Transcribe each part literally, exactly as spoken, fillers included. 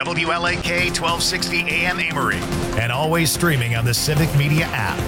W L A K twelve sixty A M Amory. And always streaming on the Civic Media app.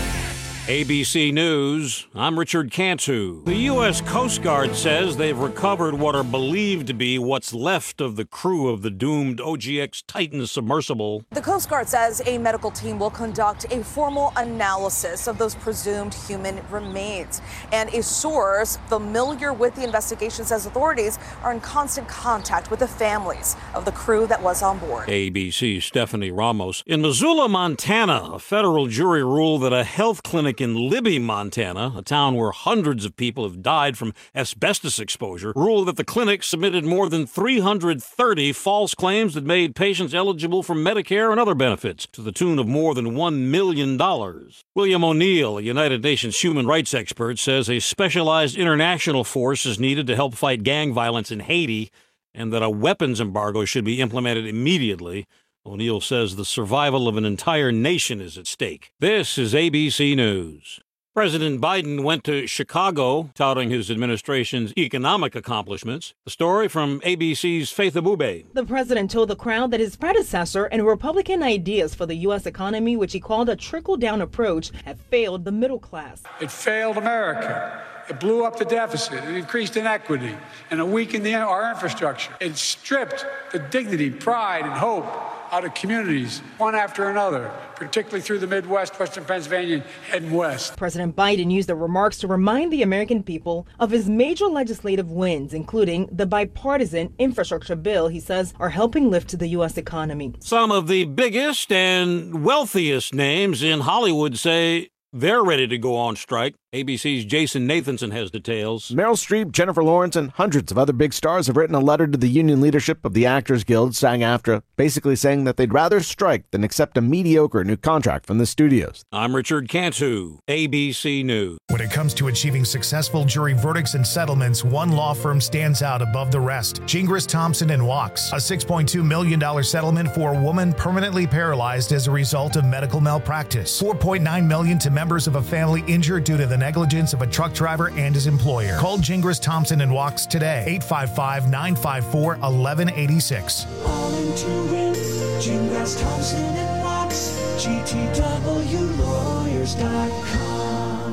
A B C News, I'm Richard Cantu. The U S Coast Guard says they've recovered what are believed to be what's left of the crew of the doomed O G X Titan submersible. The Coast Guard says a medical team will conduct a formal analysis of those presumed human remains. And a source familiar with the investigation says authorities are in constant contact with the families of the crew that was on board. A B C's Stephanie Ramos. In Missoula, Montana, a federal jury ruled that a health clinic in Libby, Montana, a town where hundreds of people have died from asbestos exposure, ruled that the clinic submitted more than three hundred thirty false claims that made patients eligible for Medicare and other benefits, to the tune of more than one million dollars. William O'Neill, a United Nations human rights expert, says a specialized international force is needed to help fight gang violence in Haiti, and that a weapons embargo should be implemented immediately. O'Neill says the survival of an entire nation is at stake. This is A B C News. President Biden went to Chicago, touting his administration's economic accomplishments. The story from A B C's Faith Abube. The president told the crowd that his predecessor and Republican ideas for the U S economy, which he called a trickle-down approach, have failed the middle class. It failed America. It blew up the deficit. It increased inequity. And it weakened the, our infrastructure. It stripped the dignity, pride, and hope out of communities, one after another, particularly through the Midwest, Western Pennsylvania, and west. President Biden used the remarks to remind the American people of his major legislative wins, including the bipartisan infrastructure bill he says are helping lift the U S economy. Some of the biggest and wealthiest names in Hollywood say they're ready to go on strike. A B C's Jason Nathanson has details. Meryl Streep, Jennifer Lawrence, and hundreds of other big stars have written a letter to the union leadership of the Actors Guild, SAG-AFTRA, basically saying that they'd rather strike than accept a mediocre new contract from the studios. I'm Richard Cantu, A B C News. When it comes to achieving successful jury verdicts and settlements, one law firm stands out above the rest. Gingras, Thompson and Wachs. A six point two million dollars settlement for a woman permanently paralyzed as a result of medical malpractice. four point nine million dollars to members of a family injured due to the negligence of a truck driver and his employer. Call Gingras, Thompson and Wachs today. eight five five, nine five four, one one eight six. All into it. Gingras, Thompson and Wachs. G T W lawyers dot com.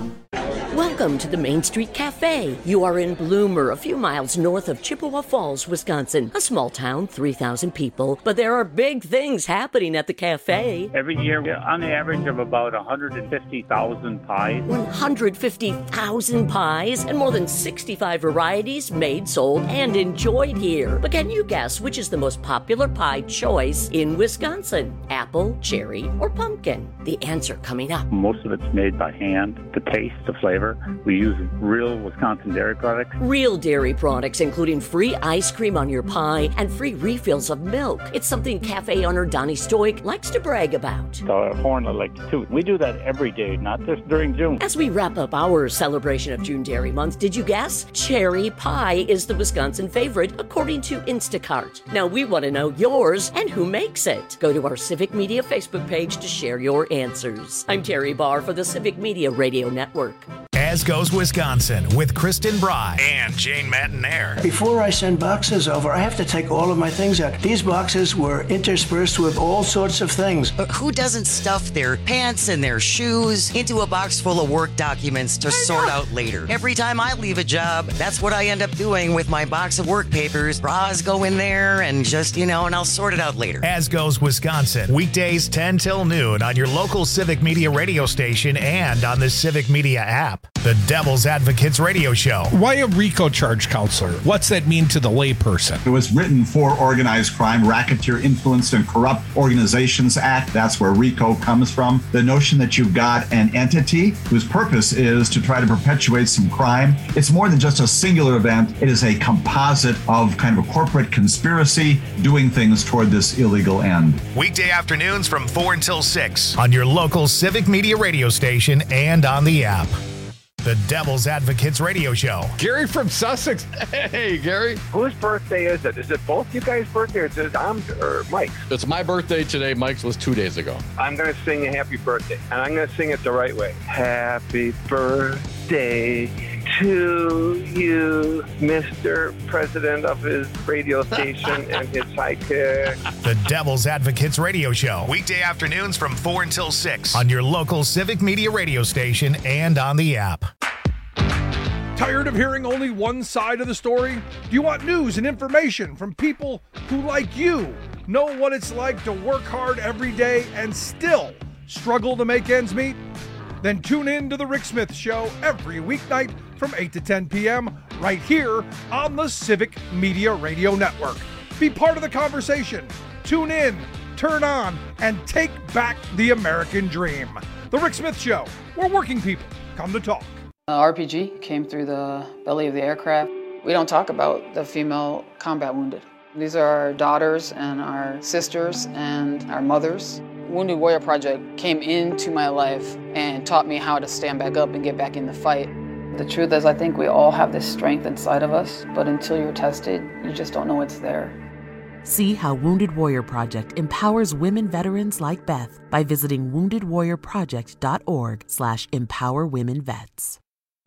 Welcome to the Main Street Cafe. You are in Bloomer, a few miles north of Chippewa Falls, Wisconsin. A small town, three thousand people, but there are big things happening at the cafe. Every year, on the average of about one hundred fifty thousand pies. one hundred fifty thousand pies and more than sixty-five varieties made, sold, and enjoyed here. But can you guess which is the most popular pie choice in Wisconsin? Apple, cherry, or pumpkin? The answer coming up. Most of it's made by hand. The taste, the flavor. We use real Wisconsin dairy products. Real dairy products, including free ice cream on your pie and free refills of milk. It's something cafe owner Donnie Stoic likes to brag about. The horn I like to toot. We do that every day, not just during June. As we wrap up our celebration of June Dairy Month, did you guess? Cherry pie is the Wisconsin favorite, according to Instacart. Now we want to know yours and who makes it. Go to our Civic Media Facebook page to share your answers. I'm Terry Barr for the Civic Media Radio Network. As Goes Wisconsin with Kristen Bry and Jane Matinaire. Before I send boxes over, I have to take all of my things out. These boxes were interspersed with all sorts of things. But who doesn't stuff their pants and their shoes into a box full of work documents to sort out later? Every time I leave a job, that's what I end up doing with my box of work papers. Bras go in there and just, you know, and I'll sort it out later. As Goes Wisconsin, weekdays ten till noon on your local Civic Media radio station and on the Civic Media app. The Devil's Advocates Radio Show. Why a RICO charge counselor? What's that mean to the layperson? It was written for Organized Crime, Racketeer Influenced and Corrupt Organizations Act. That's where RICO comes from. The notion that you've got an entity whose purpose is to try to perpetuate some crime. It's more than just a singular event. It is a composite of kind of a corporate conspiracy doing things toward this illegal end. Weekday afternoons from four until six on your local Civic Media radio station and on the app. The Devil's Advocates Radio Show. Gary from Sussex. Hey, Gary. Whose birthday is it? Is it both you guys' birthday or is it Tom's or Mike's? It's my birthday today. Mike's was two days ago. I'm going to sing a happy birthday, and I'm going to sing it the right way. Happy birthday to you, Mister President of his radio station and his sidekick. The Devil's Advocates Radio Show, weekday afternoons from four until six on your local Civic Media radio station and on the app. Tired of hearing only one side of the story? Do you want news and information from people who, like you, know what it's like to work hard every day and still struggle to make ends meet? Then tune in to The Rick Smith Show every weeknight from eight to ten p.m. right here on the Civic Media Radio Network. Be part of the conversation. Tune in, turn on, and take back the American dream. The Rick Smith Show, where working people come to talk. Uh, R P G came through the belly of the aircraft. We don't talk about the female combat wounded. These are our daughters and our sisters and our mothers. Wounded Warrior Project came into my life and taught me how to stand back up and get back in the fight. The truth is, I think we all have this strength inside of us, but until you're tested, you just don't know it's there. See how Wounded Warrior Project empowers women veterans like Beth by visiting wounded warrior project dot org slash empower women vets.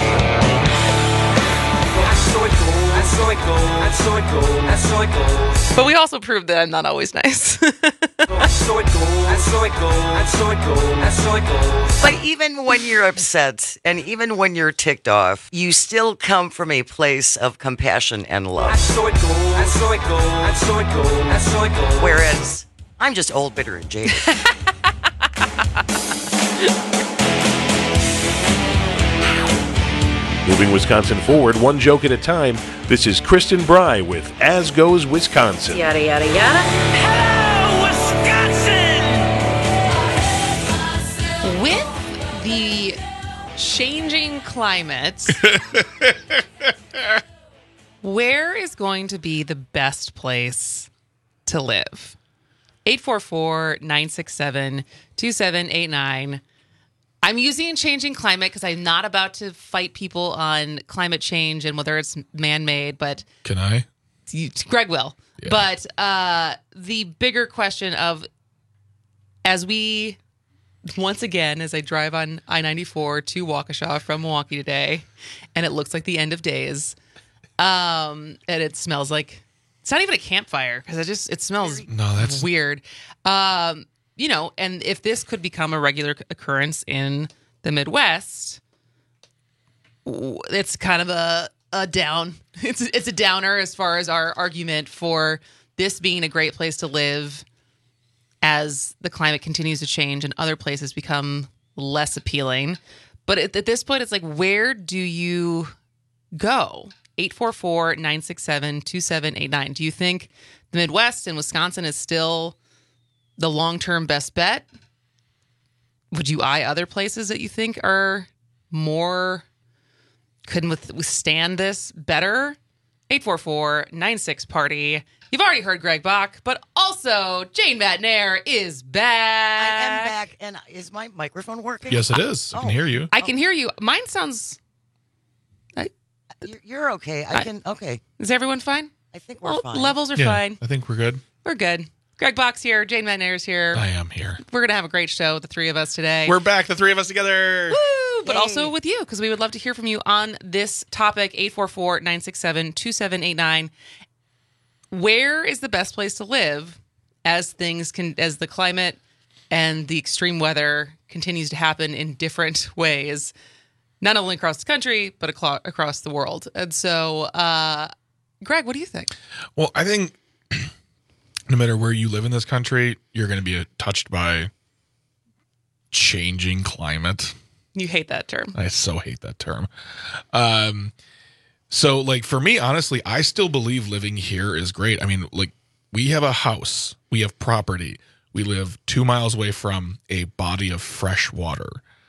But we also proved that I'm not always nice. But even when you're upset and even when you're ticked off, you still come from a place of compassion and love. Whereas I'm just old, bitter, and jaded. Moving Wisconsin forward, one joke at a time, this is Kristen Bry with As Goes Wisconsin. Yada, yada, yada. Hello, Wisconsin! With the changing climate, where is going to be the best place to live? eight four four, nine six seven, two seven eight nine. I'm using changing climate because I'm not about to fight people on climate change and whether it's man-made, but... Can I? You, Greg will. Yeah. But uh, the bigger question of, as we, once again, as I drive on I ninety-four to Waukesha from Milwaukee today, and it looks like the end of days, um, and it smells like... It's not even a campfire because it just, it smells no, that's... weird. Um... You know, and if this could become a regular occurrence in the Midwest, it's kind of a, a down. It's it's a downer as far as our argument for this being a great place to live as the climate continues to change and other places become less appealing. But at, at this point, it's like, where do you go? eight four four, nine six seven, two seven eight nine. Do you think the Midwest and Wisconsin is still the long-term best bet? Would you eye other places that you think are more, could withstand this better? eight four four, nine six, party. You've already heard Greg Bach, but also Jane Matnair is back. I am back. And is my microphone working? Yes, it is. I oh. can hear you. I can hear you. Mine sounds... I, You're okay. I, I can... Okay. Is everyone fine? I think we're well, fine. Levels are yeah, fine. I think we're good. We're good. Greg Bach's here. Jane Matnair's here. I am here. We're going to have a great show, the three of us today. We're back, the three of us together. Woo! But Yay. Also with you, because we would love to hear from you on this topic, eight four four, nine six seven, two seven eight nine. Where is the best place to live as things can, as the climate and the extreme weather continues to happen in different ways, not only across the country, but across the world? And so, uh, Greg, what do you think? Well, I think no matter where you live in this country, you're going to be touched by changing climate. You hate that term. I so hate that term. Um, so, like, for me, honestly, I still believe living here is great. I mean, like, we have a house. We have property. We live two miles away from a body of fresh water.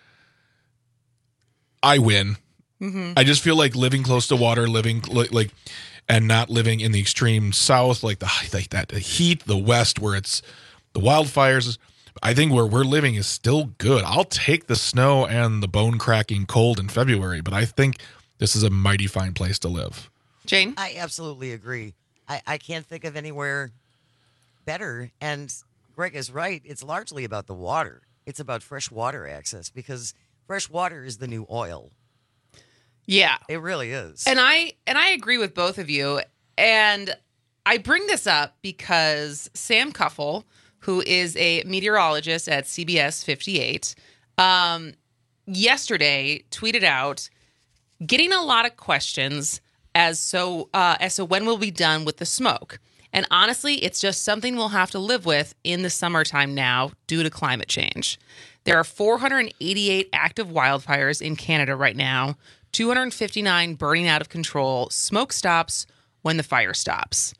I win. Mm-hmm. I just feel like living close to water, living, like... like and not living in the extreme south, like the like that the heat, the west, where it's the wildfires. I think where we're living is still good. I'll take the snow and the bone-cracking cold in February, but I think this is a mighty fine place to live. Jane? I absolutely agree. I, I can't think of anywhere better. And Greg is right. It's largely about the water. It's about fresh water access because fresh water is the new oil. Yeah. It really is. And I and I agree with both of you. And I bring this up because Sam Kuffel, who is a meteorologist at C B S fifty-eight, um, yesterday tweeted out, getting a lot of questions as so uh, as to when we'll be done with the smoke. And honestly, it's just something we'll have to live with in the summertime now due to climate change. There are four hundred eighty-eight active wildfires in Canada right now, two hundred fifty-nine burning out of control. Smoke stops when the fire stops.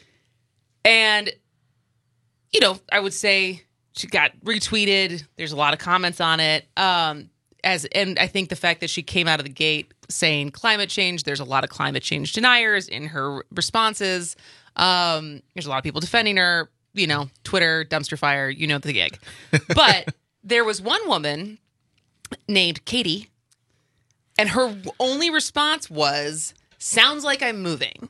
And, you know, I would say she got retweeted. There's a lot of comments on it. Um, as and I think the fact that she came out of the gate saying climate change, there's a lot of climate change deniers in her responses. Um, there's a lot of people defending her, you know, Twitter, dumpster fire, you know the gig. But there was one woman named Katie, and her only response was, sounds like I'm moving.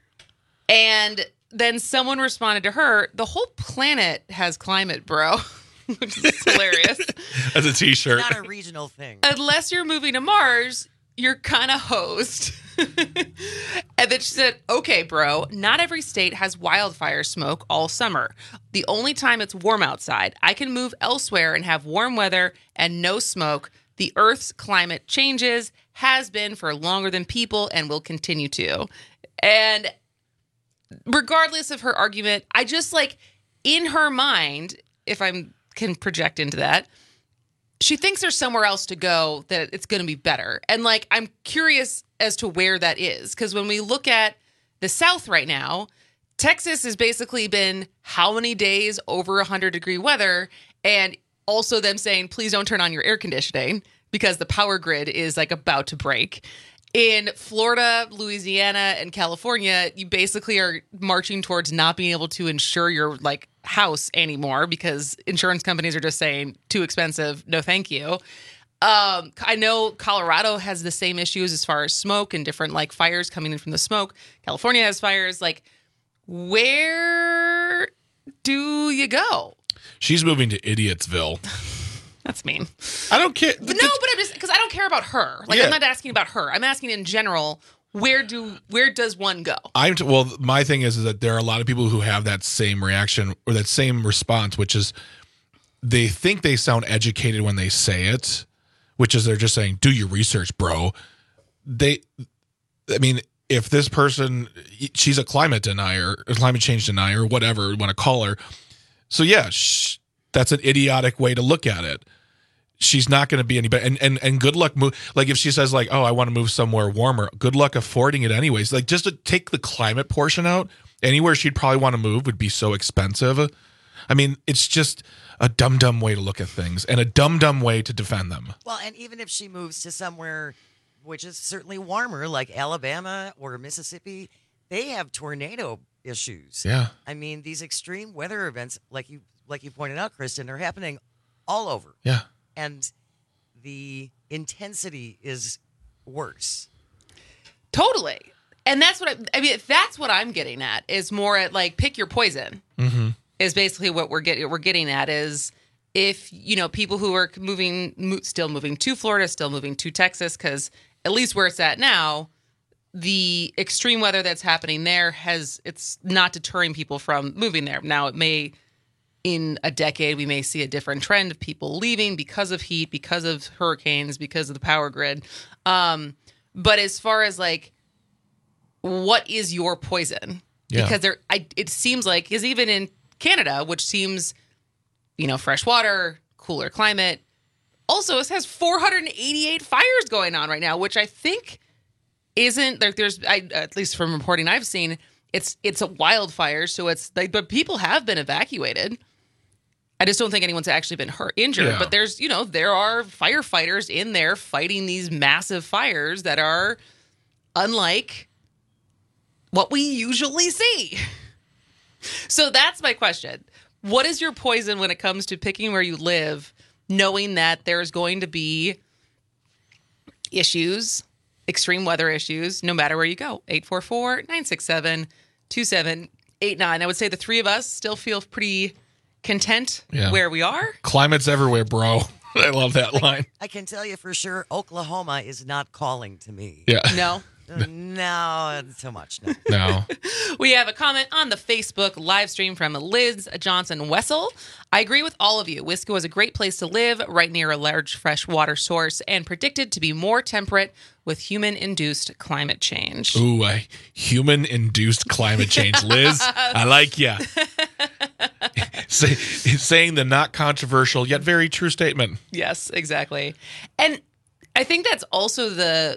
And then someone responded to her, the whole planet has climate, bro. Which is hilarious. As a t-shirt. It's not a regional thing. Unless you're moving to Mars, you're kind of hosed. And then she said, okay, bro, not every state has wildfire smoke all summer. The only time it's warm outside, I can move elsewhere and have warm weather and no smoke. The Earth's climate changes, has been for longer than people, and will continue to. And regardless of her argument, I just like, in her mind, if I can project into that, she thinks there's somewhere else to go that it's going to be better. And like, I'm curious as to where that is. Because when we look at the South right now, Texas has basically been how many days over one hundred degree weather, and also them saying, please don't turn on your air conditioning because the power grid is like about to break. In Florida, Louisiana, and California, you basically are marching towards not being able to insure your like house anymore because insurance companies are just saying too expensive. No, thank you. Um, I know Colorado has the same issues as far as smoke and different like fires coming in from the smoke. California has fires. Like, where do you go? She's moving to Idiotsville. That's mean. I don't care. But no, but I'm just because I don't care about her. Like, Yeah. I'm not asking about her. I'm asking in general. Where do where does one go? I'm t- well. My thing is, is that there are a lot of people who have that same reaction or that same response, which is they think they sound educated when they say it, which is they're just saying, "Do your research, bro." They, I mean, if this person, she's a climate denier, a climate change denier, whatever you want to call her. So yeah, sh- that's an idiotic way to look at it. She's not going to be any better. And, and, and good luck. Move, like if she says like, oh, I want to move somewhere warmer, good luck affording it anyways. Like just to take the climate portion out, anywhere she'd probably want to move would be so expensive. I mean, it's just a dumb, dumb way to look at things and a dumb, dumb way to defend them. Well, and even if she moves to somewhere which is certainly warmer, like Alabama or Mississippi, they have tornado issues. Yeah. I mean, these extreme weather events, like you like you pointed out, Kristen, are happening all over. Yeah. And the intensity is worse. Totally. And that's what I, I mean. That's what I'm getting at is more at like pick your poison. Mm-hmm. Is basically what we're getting. We're getting at is if you know people who are moving, mo- still moving to Florida, still moving to Texas, because at least where it's at now, the extreme weather that's happening there has it's not deterring people from moving there. Now it may. In a decade, we may see a different trend of people leaving because of heat, because of hurricanes, because of the power grid. Um, but as far as like, what is your poison? Yeah. Because there, I, it seems like, because even in Canada, which seems, you know, fresh water, cooler climate, also it has four hundred eighty-eight fires going on right now, which I think isn't like there's, I, at least from reporting I've seen, it's it's a wildfire, so it's like, but people have been evacuated. I just don't think anyone's actually been hurt, injured. Yeah. But there's, you know, there are firefighters in there fighting these massive fires that are unlike what we usually see. So that's my question. What is your poison when it comes to picking where you live, knowing that there's going to be issues, extreme weather issues, no matter where you go? eight four four, nine six seven, two seven eight nine. I would say the three of us still feel pretty content Yeah. where we are. Climate's everywhere, bro. I love that line. I can tell you for sure, Oklahoma is not calling to me. Yeah. No. Uh, no, so much. No. No. We have a comment on the Facebook live stream from Liz Johnson Wessel. I agree with all of you. Wisco is a great place to live, right near a large fresh water source, and predicted to be more temperate with human-induced climate change. Ooh, I, human-induced climate change. Liz, I like ya. Say, saying the not controversial yet very true statement. Yes, exactly. And I think that's also the...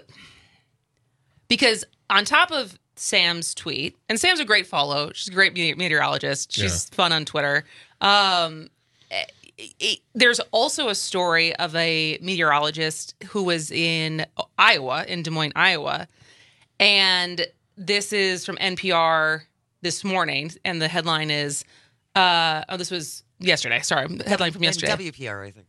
Because on top of Sam's tweet, and Sam's a great follow. She's a great meteorologist. She's yeah. fun on Twitter. Um, it, it, there's also a story of a meteorologist who was in Iowa, in Des Moines, Iowa. And this is from N P R this morning. And the headline is, uh, oh, this was yesterday. Sorry, the headline from yesterday. W P R, I think.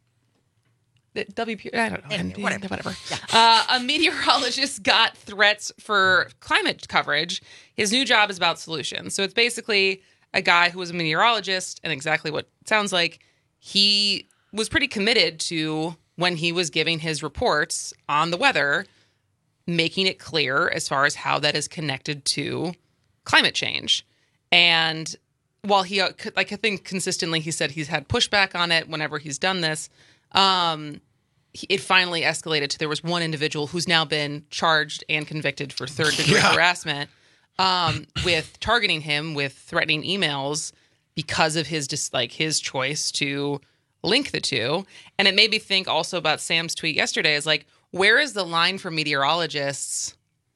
W P, I don't know. Anyway, whatever. whatever. Yeah. Uh, a meteorologist got threats for climate coverage. His new job is about solutions. So it's basically a guy who was a meteorologist, and exactly what it sounds like. He was pretty committed to, when he was giving his reports on the weather, making it clear as far as how that is connected to climate change. And while he, like I think consistently he said he's had pushback on it whenever he's done this, um, it finally escalated to there was one individual who's now been charged and convicted for third degree yeah. harassment um, with targeting him with threatening emails because of his just like his choice to link the two. And it made me think also about Sam's tweet yesterday is like, where is the line for meteorologists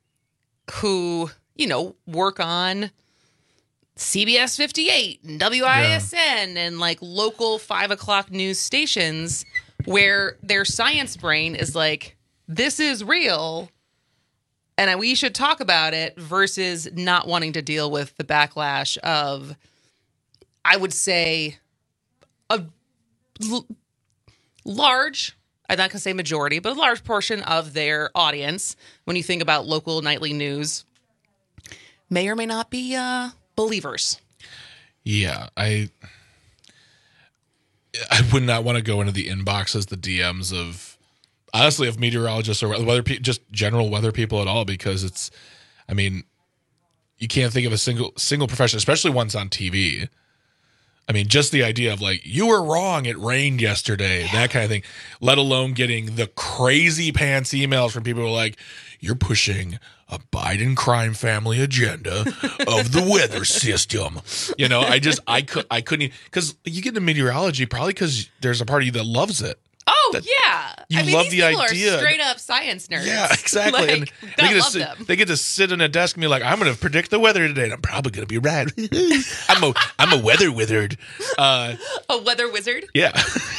who, you know, work on C B S fifty-eight and W I S N yeah. and like local five o'clock news stations where their science brain is like, this is real and we should talk about it, versus not wanting to deal with the backlash of, I would say, a l- large, I'm not going to say majority, but a large portion of their audience, when you think about local nightly news, may or may not be uh, believers. Yeah, I I would not want to go into the inboxes, the D Ms of, honestly, of meteorologists or weather pe- just general weather people at all, because it's, I mean, you can't think of a single single profession, especially ones on T V. I mean, just the idea of like, you were wrong, it rained yesterday, yeah. that kind of thing, let alone getting the crazy pants emails from people who are like, you're pushing a Biden crime family agenda of the weather system. You know, I just, I, could, I couldn't, because you get into meteorology probably because there's a part of you that loves it. Oh, yeah. You I mean, love these the people idea. Are straight up science nerds. Yeah, exactly. Like, and they get, to sit, they get to sit in a desk and be like, I'm going to predict the weather today, and I'm probably going to be right. I'm a I'm a weather wizard. Uh, a weather wizard? Yeah.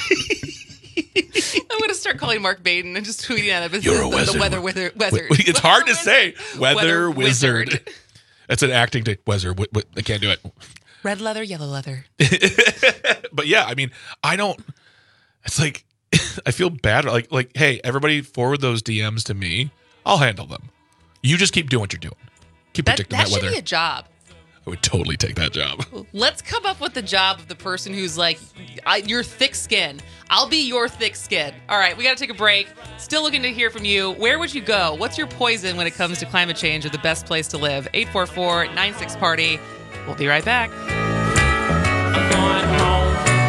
I'm going to start calling Mark Baden and just tweeting at him. You're the, a wizard. The weather wizard. Weather. It's hard to say. Weather, weather wizard. wizard. That's an acting day. Weather. W- w- I can't do it. Red leather, yellow leather. But yeah, I mean, I don't, it's like, I feel bad. Like, like, hey, everybody forward those D Ms to me. I'll handle them. You just keep doing what you're doing. Keep that, predicting that, that should weather. Be a job. I would totally take that job. Let's come up with the job of the person who's like, I, you're thick skin. I'll be your thick skin. All right, we got to take a break. Still looking to hear from you. Where would you go? What's your poison when it comes to climate change or the best place to live? eight four four, nine six, party. We'll be right back. I'm going home.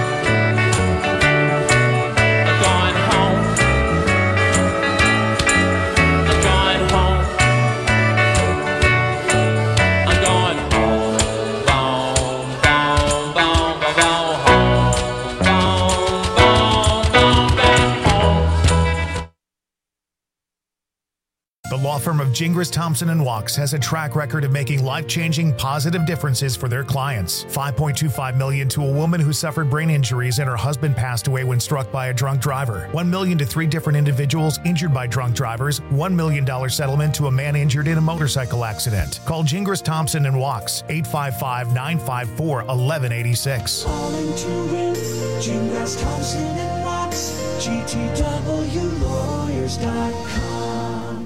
The law firm of Gingras, Thompson and Wachs has a track record of making life-changing positive differences for their clients. five point two five million dollars to a woman who suffered brain injuries and her husband passed away when struck by a drunk driver. one million dollars to three different individuals injured by drunk drivers. one million dollars settlement to a man injured in a motorcycle accident. Call Gingras, Thompson and Wachs, eight five five, nine five four, one one eight six. Calling to win, Gingras, Thompson and Wachs, G T W lawyers dot com.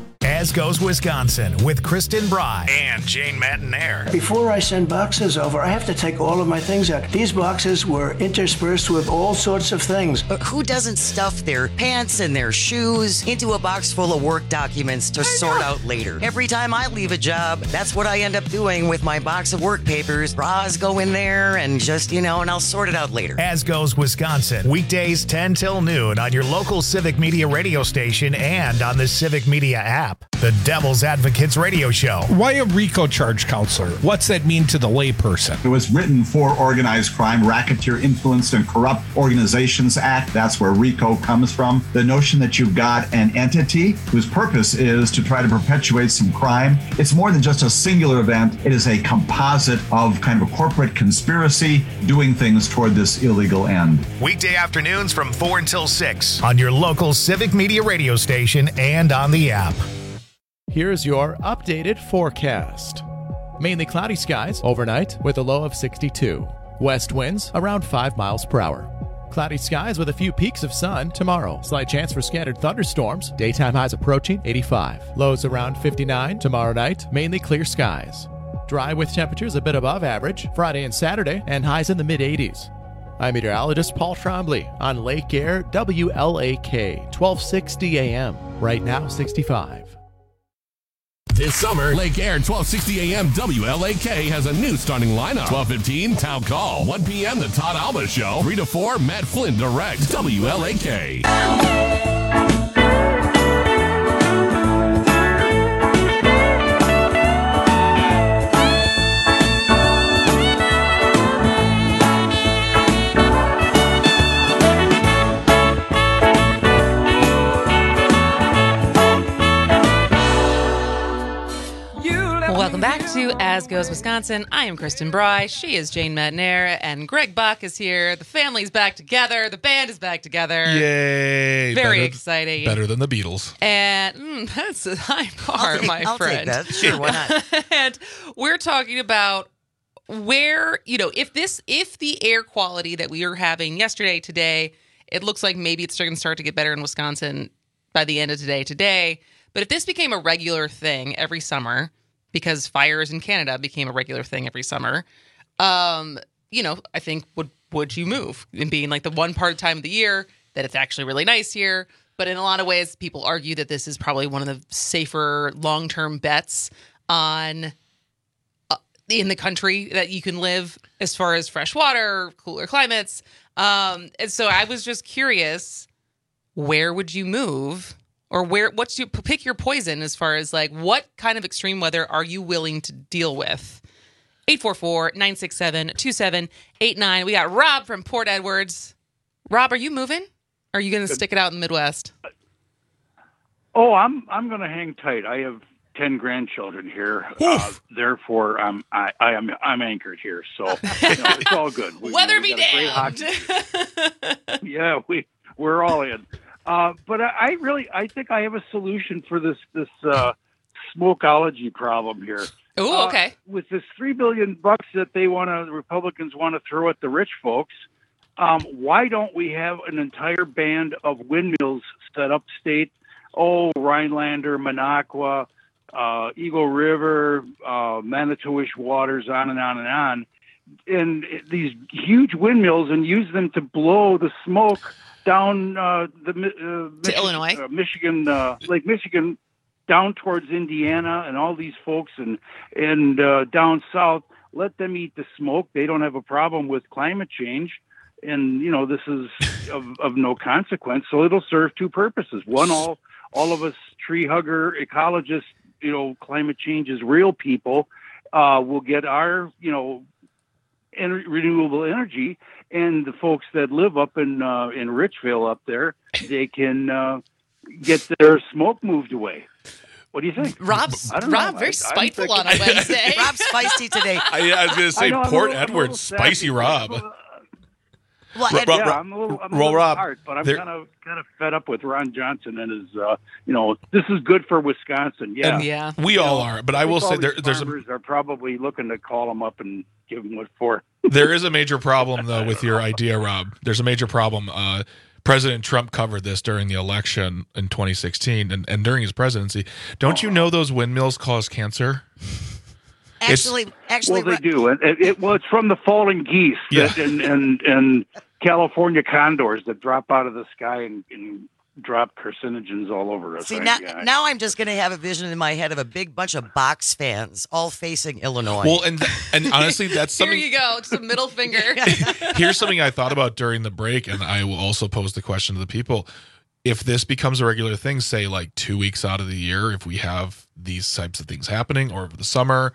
As Goes Wisconsin with Kristen Bry and Jane Matanair. Before I send boxes over, I have to take all of my things out. These boxes were interspersed with all sorts of things. But who doesn't stuff their pants and their shoes into a box full of work documents to sort out later? Every time I leave a job, that's what I end up doing with my box of work papers. Bras go in there and just, you know, and I'll sort it out later. As Goes Wisconsin, weekdays ten till noon on your local Civic Media radio station and on the Civic Media app. The Devil's Advocates Radio Show. Why a RICO charge, counselor? What's that mean to the layperson? It was written for Organized Crime, Racketeer Influenced and Corrupt Organizations Act. That's where RICO comes from. The notion that you've got an entity whose purpose is to try to perpetuate some crime. It's more than just a singular event. It is a composite of kind of a corporate conspiracy doing things toward this illegal end. Weekday afternoons from four until six on your local Civic Media radio station and on the app. Here's your updated forecast. Mainly cloudy skies overnight with a low of sixty-two. West winds around five miles per hour. Cloudy skies with a few peaks of sun tomorrow. Slight chance for scattered thunderstorms. Daytime highs approaching eighty-five. Lows around fifty-nine. Tomorrow night, mainly clear skies. Dry with temperatures a bit above average Friday and Saturday, and highs in the mid-eighties. I'm meteorologist Paul Trombley on Lake Air W L A K, twelve sixty A M. Right now, sixty-five. This summer, Lake Air twelve sixty A M W L A K has a new starting lineup. twelve fifteen, Town Call. one p.m. The Todd Alba Show. three to four, Matt Flynn directs. W L A K. Welcome back to As Goes Wisconsin. I am Kristen Bry. She is Jane Matanair, and Greg Buck is here. The family's back together. The band is back together. Yay! Very better, exciting. Better than the Beatles. And mm, that's a high bar, I'll take, my I'll friend. Take that. Sure, why not? And we're talking about where, you know, if this, if the air quality that we were having yesterday, today, it looks like maybe it's going to start to get better in Wisconsin by the end of today, today. But if this became a regular thing every summer, because fires in Canada became a regular thing every summer, um, you know, I think would would you move in being like the one part of time of the year that it's actually really nice here. But in a lot of ways, people argue that this is probably one of the safer long-term bets on uh, in the country that you can live as far as fresh water, cooler climates. Um, and so I was just curious, where would you move? Or where? What's your pick your poison as far as like what kind of extreme weather are you willing to deal with? eight four four, nine six seven, two seven eight nine. We got Rob from Port Edwards. Rob, are you moving? Or are you going to stick it out in the Midwest? Oh, I'm I'm going to hang tight. I have ten grandchildren here, uh, therefore I'm I, I am I'm anchored here. So you know, it's all good. We, Weather we be damned. Yeah, we we're all in. Uh, but I, I really, I think I have a solution for this this uh, smokeology problem here. Oh, okay. Uh, with this three billion bucks that they want to, the Republicans want to throw at the rich folks, um, why don't we have an entire band of windmills set up state? Oh, Rhinelander, Minocqua, uh, Eagle River, uh, Manitowish Waters, on and on and on, and these huge windmills, and use them to blow the smoke down uh, the uh, to Illinois, uh, Michigan, uh, Lake Michigan, down towards Indiana, and all these folks, and and uh, down south. Let them eat the smoke. They don't have a problem with climate change, and you know this is of, of no consequence. So it'll serve two purposes. One, all all of us tree hugger ecologists, you know, climate change is real people. Uh, will get our you know en- renewable energy. And the folks that live up in uh, in Richville up there, they can uh, get their smoke moved away. What do you think? Rob's I don't Rob know. very I, spiteful I'm on a Wednesday. Rob's feisty today. I, I was going to say know, Port little, Edwards, spicy Rob. Well, Rob, yeah, Rob, I'm a little, I'm a Roll little Rob, hard, but I'm there- kind of kind of fed up with Ron Johnson and his. Uh, you know, this is good for Wisconsin. Yeah, And yeah. we You all know, are, but I think will all say these there, there's a farmers are probably looking to call him up and give him what for. there is a major problem though with your idea, Rob. There's a major problem. Uh, President Trump covered this during the election in twenty sixteen and, and during his presidency. Don't you know those windmills cause cancer? Actually, It's- actually, well, they do. And it, it, well, it's from the falling geese Yeah. that, and, and and California condors that drop out of the sky and, and drop carcinogens all over us. see I- now, yeah, I- now I'm just going to have a vision in my head of a big bunch of box fans all facing Illinois. Well, and and honestly, that's Here something. you go. Just a middle finger. Here's something I thought about during the break, and I will also pose the question to the people. If this becomes a regular thing, say like two weeks out of the year, if we have these types of things happening or over the summer,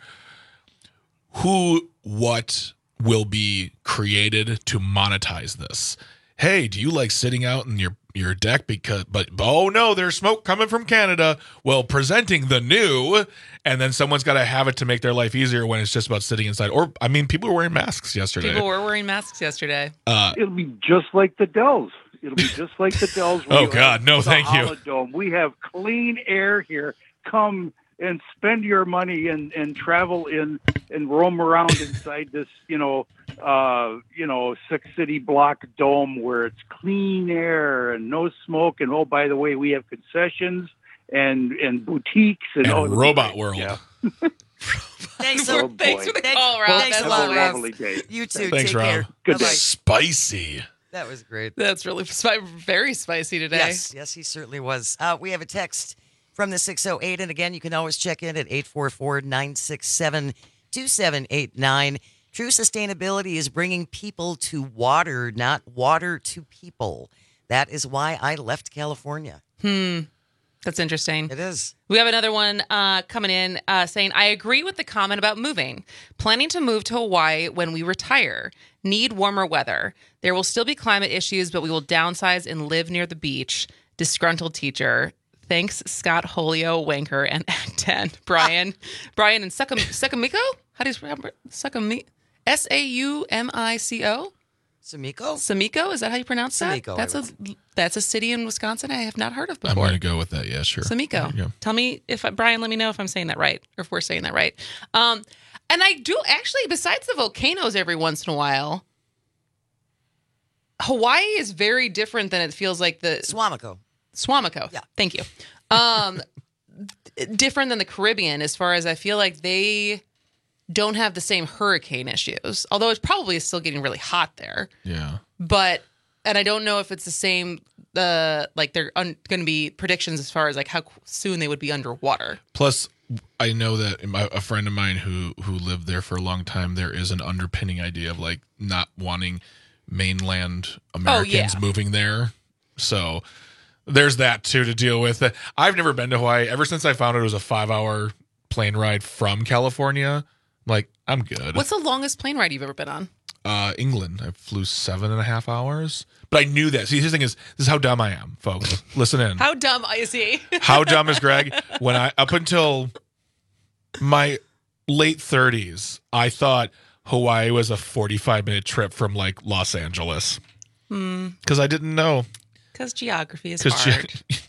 who, what will be created to monetize this? Hey, do you like sitting out in your, your deck because, but, oh no, there's smoke coming from Canada. Well, presenting the new, and then someone's got to have it to make their life easier when it's just about sitting inside. Or, I mean, people were wearing masks yesterday. People were wearing masks yesterday. Uh, It'll be just like the Dells. It'll be just like the Dells. Oh, We God, have no, the thank you. Holodome. We have clean air here. Come and spend your money and, and travel in and roam around inside this, you know, uh, you know, six city block dome where it's clean air and no smoke. And oh, by the way, we have concessions and and boutiques and, and oh, it'll be robot great. world. Yeah. Thanks, Oh, for, thanks for the thanks, call, Rob. Thanks That's a lot, Have a Rob. lovely day. You too. Thanks, Take Rob. care. Good Bye-bye. day. Spicy. That was great. That's really spi- very spicy today. Yes, yes, he certainly was. Uh, we have a text from the six oh eight, and again, you can always check in at eight four four, nine six seven, two seven eight nine. True sustainability is bringing people to water, not water to people. That is why I left California. Hmm. That's interesting. It is. We have another one uh, coming in uh, saying, I agree with the comment about moving. Planning to move to Hawaii when we retire. Need warmer weather. There will still be climate issues, but we will downsize and live near the beach. Disgruntled teacher. Thanks, Scott Holio, Wanker, and Act ten. Brian. Brian and Succum- Succummico? How do you spell it? Succummico? S A U M I C O? Samiko? Samiko? Is that how you pronounce that? Samiko, That's I a that's a city in Wisconsin I have not heard of I'm before. going to go with that. Yeah, sure. Samiko. There you go. Tell me if Brian, let me know if I'm saying that right or if we're saying that right. Um, and I do actually, besides the volcanoes every once in a while, Hawaii is very different than it feels like the Swamico. Swamico. Yeah. Thank you. Um, different than the Caribbean as far as I feel like they don't have the same hurricane issues, although it's probably still getting really hot there. Yeah. But, and I don't know if it's the same, uh, like they're un- going to be predictions as far as like how soon they would be underwater. Plus, I know that my, a friend of mine who who lived there for a long time, there is an underpinning idea of like not wanting mainland Americans yeah. moving there. So there's that too to deal with. I've never been to Hawaii. Ever since I found out it was a five hour plane ride from California, I'm like, I'm good. What's the longest plane ride you've ever been on? Uh, England. I flew seven and a half hours. But I knew that. See, his thing is, this is how dumb I am, folks. Listen in. How dumb is he? How dumb is Greg? When I, up until my late thirties, I thought Hawaii was a forty-five minute trip from like Los Angeles. Hmm. Because I didn't know. Because geography is 'Cause hard. ge-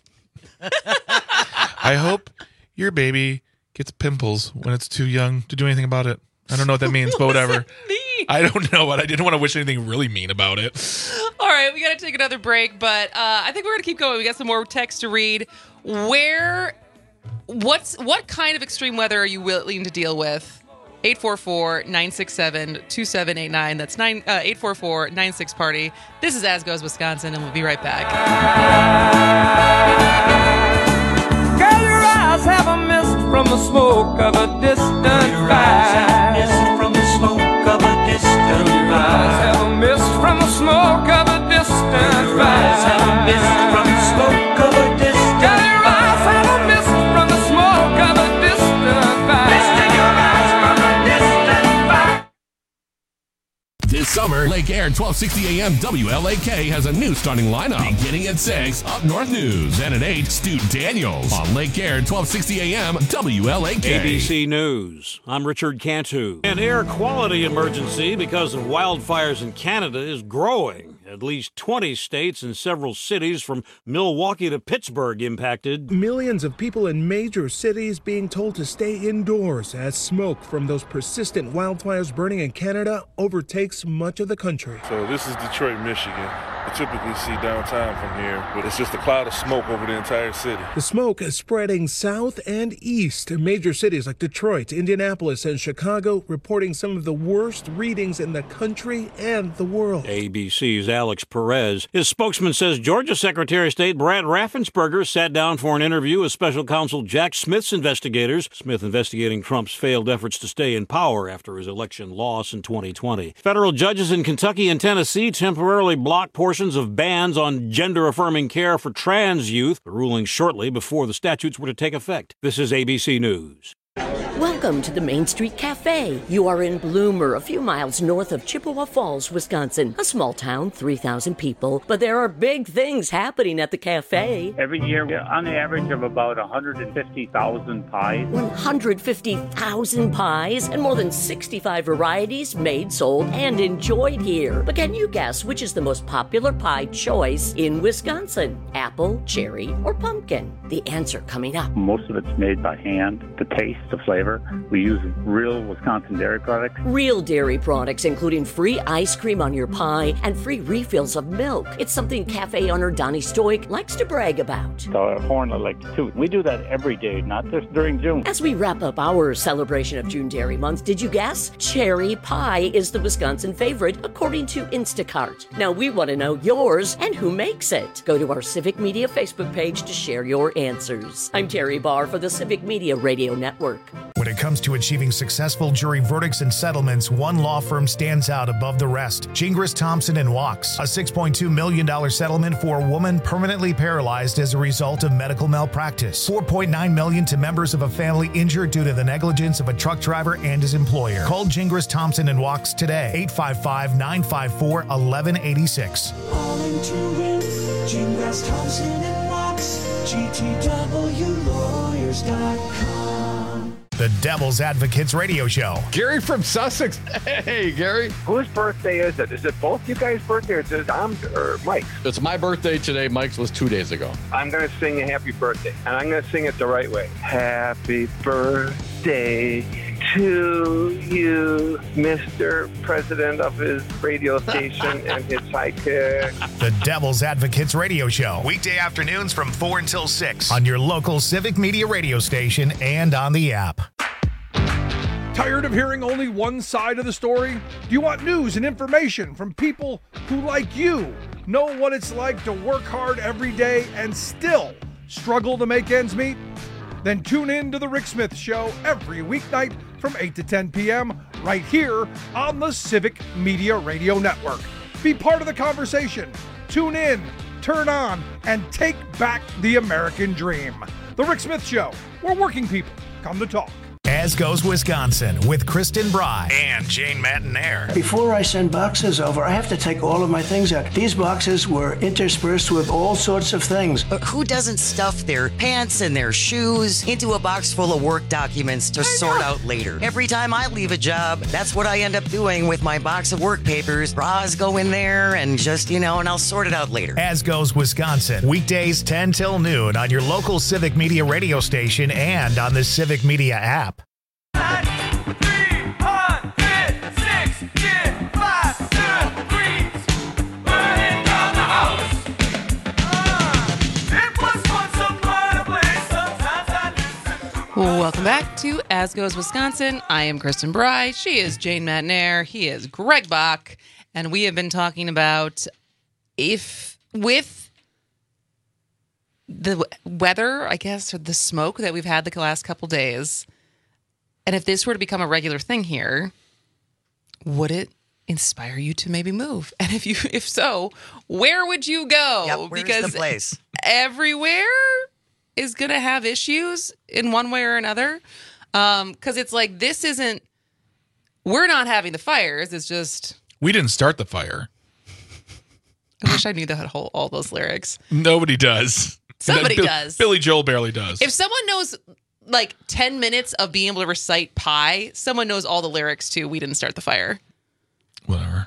I hope your baby gets pimples when it's too young to do anything about it. I don't know what that means, but whatever. I don't know, but I didn't want to wish anything really mean about it. All right, we got to take another break, but uh, I think we're going to keep going. We got some more text to read. Where, what's, what kind of extreme weather are you willing to deal with? eight four four, nine six seven, two seven eight nine. That's nine, uh, eight four four, nine six party. This is As Goes Wisconsin, and we'll be right back. Girl, your eyes have a mist from the smoke of a distant fire. Mist from the smoke of a distant fire. Your eyes have a mist from the smoke of a distant fire. Your eyes have a mist from the smoke of a distant fire. Girl, your eyes have a mist from the smoke of a distant fire. Mist in your eyes from a distant fire. This summer, Lake Air twelve sixty A M W L A K has a new starting lineup. Beginning at six, Up North News. And at eight, Stu Daniels. On Lake Air twelve sixty A M W L A K. A B C News. I'm Richard Cantu. An air quality emergency because of wildfires in Canada is growing. At least twenty states and several cities from Milwaukee to Pittsburgh impacted. Millions of people in major cities being told to stay indoors as smoke from those persistent wildfires burning in Canada overtakes much of the country. So this is Detroit, Michigan. you typically see downtown from here, but it's just a cloud of smoke over the entire city. The smoke is spreading south and east. Major cities like Detroit, Indianapolis, and Chicago reporting some of the worst readings in the country and the world. A B C's Alex Perez. His spokesman says Georgia Secretary of State Brad Raffensperger sat down for an interview with special counsel Jack Smith's investigators. Smith investigating Trump's failed efforts to stay in power after his election loss in twenty twenty. Federal judges in Kentucky and Tennessee temporarily blocked portions of bans on gender-affirming care for trans youth. The ruling shortly before the statutes were to take effect. This is A B C News. Welcome to the Main Street Cafe. You are in Bloomer, a few miles north of Chippewa Falls, Wisconsin. A small town, three thousand people, but there are big things happening at the cafe. Every year, on the average of about one hundred fifty thousand pies. one hundred fifty thousand pies and more than sixty-five varieties made, sold, and enjoyed here. But can you guess which is the most popular pie choice in Wisconsin? Apple, cherry, or pumpkin? The answer coming up. Most of it's made by hand. The taste, the flavor. We use real Wisconsin dairy products. Real dairy products, including free ice cream on your pie and free refills of milk. It's something cafe owner Donnie Stoic likes to brag about. The horn I like to toot. We do that every day, not just during June. As we wrap up our celebration of June Dairy Month, did you guess? Cherry pie is the Wisconsin favorite, according to Instacart. Now we want to know yours and who makes it. Go to our Civic Media Facebook page to share your answers. I'm Terry Barr for the Civic Media Radio Network. When it comes to achieving successful jury verdicts and settlements, one law firm stands out above the rest. Gingras, Thompson and Wachs. A six point two million dollars settlement for a woman permanently paralyzed as a result of medical malpractice. four point nine million dollars to members of a family injured due to the negligence of a truck driver and his employer. Call Gingras, Thompson and Wachs today. eight five five, nine five four, one one eight six. All into it. Gingras, Thompson and Wachs. G T W lawyers dot com. The Devil's Advocates Radio Show. Gary from Sussex. Hey, Gary. Whose birthday is it? Is it both you guys' birthday or is it Tom's or Mike's? It's my birthday today. Mike's was two days ago. I'm going to sing a happy birthday, and I'm going to sing it the right way. Happy birthday to you, Mister President of his radio station and his sidekick. The Devil's Advocates Radio Show. Weekday afternoons from four until six on your local Civic Media radio station and on the app. Tired of hearing only one side of the story? Do you want news and information from people who, like you, know what it's like to work hard every day and still struggle to make ends meet? Then tune in to The Rick Smith Show every weeknight from eight to ten p.m. right here on the Civic Media Radio Network. Be part of the conversation. Tune in, turn on, and take back the American dream. The Rick Smith Show, where working people come to talk. As Goes Wisconsin with Kristen Bry and Jane Matinaire. Before I send boxes over, I have to take all of my things out. These boxes were interspersed with all sorts of things. But who doesn't stuff their pants and their shoes into a box full of work documents to sort out later? Every time I leave a job, that's what I end up doing with my box of work papers. Bras go in there and just, you know, and I'll sort it out later. As Goes Wisconsin, weekdays ten till noon on your local Civic Media radio station and on the Civic Media app. Welcome back to As Goes Wisconsin. I am Kristen Bry. She is Jane Matinaire. He is Greg Bach. And we have been talking about if with the weather, I guess, or the smoke that we've had the last couple days, and if this were to become a regular thing here, would it inspire you to maybe move? And if you, if so, where would you go? Yep, where's because the place? Everywhere is going to have issues in one way or another. Um, because it's like, this isn't, we're not having the fires. It's just. We didn't start the fire. I wish I knew that whole, all those lyrics. Nobody does. Somebody Bill, does. Billy Joel barely does. If someone knows like ten minutes of being able to recite pie, someone knows all the lyrics to We Didn't Start the Fire. Whatever.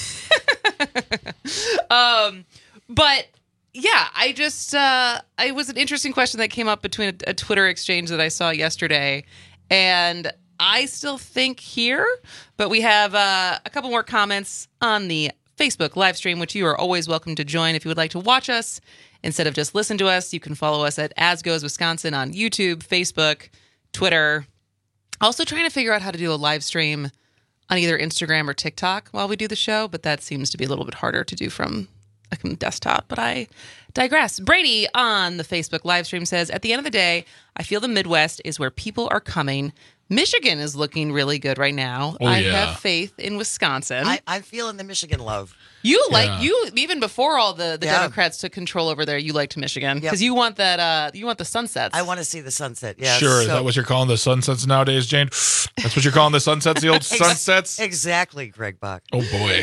um, but yeah, I just, uh, it was an interesting question that came up between a, a Twitter exchange that I saw yesterday. And I still think here, but we have uh, a couple more comments on the Facebook live stream, which you are always welcome to join. If you would like to watch us instead of just listen to us, you can follow us at As Goes Wisconsin on YouTube, Facebook, Twitter. Also trying to figure out how to do a live stream on either Instagram or TikTok while we do the show, but that seems to be a little bit harder to do from a desktop, but I digress. Brady on the Facebook live stream says, at the end of the day, I feel the Midwest is where people are coming. Michigan is looking really good right now. Oh, I yeah. have faith in Wisconsin. I, I'm feeling the Michigan love. You like Yeah. you even before all the, the Yeah. Democrats took control over there. You liked Michigan Yep. because you want that. Uh, you want the sunsets. I want to see the sunset. Yeah, Sure, is so- that what you're calling the sunsets nowadays, Jane? That's what you're calling the sunsets, the old Ex- sunsets? Exactly, Greg Bach. Oh, boy.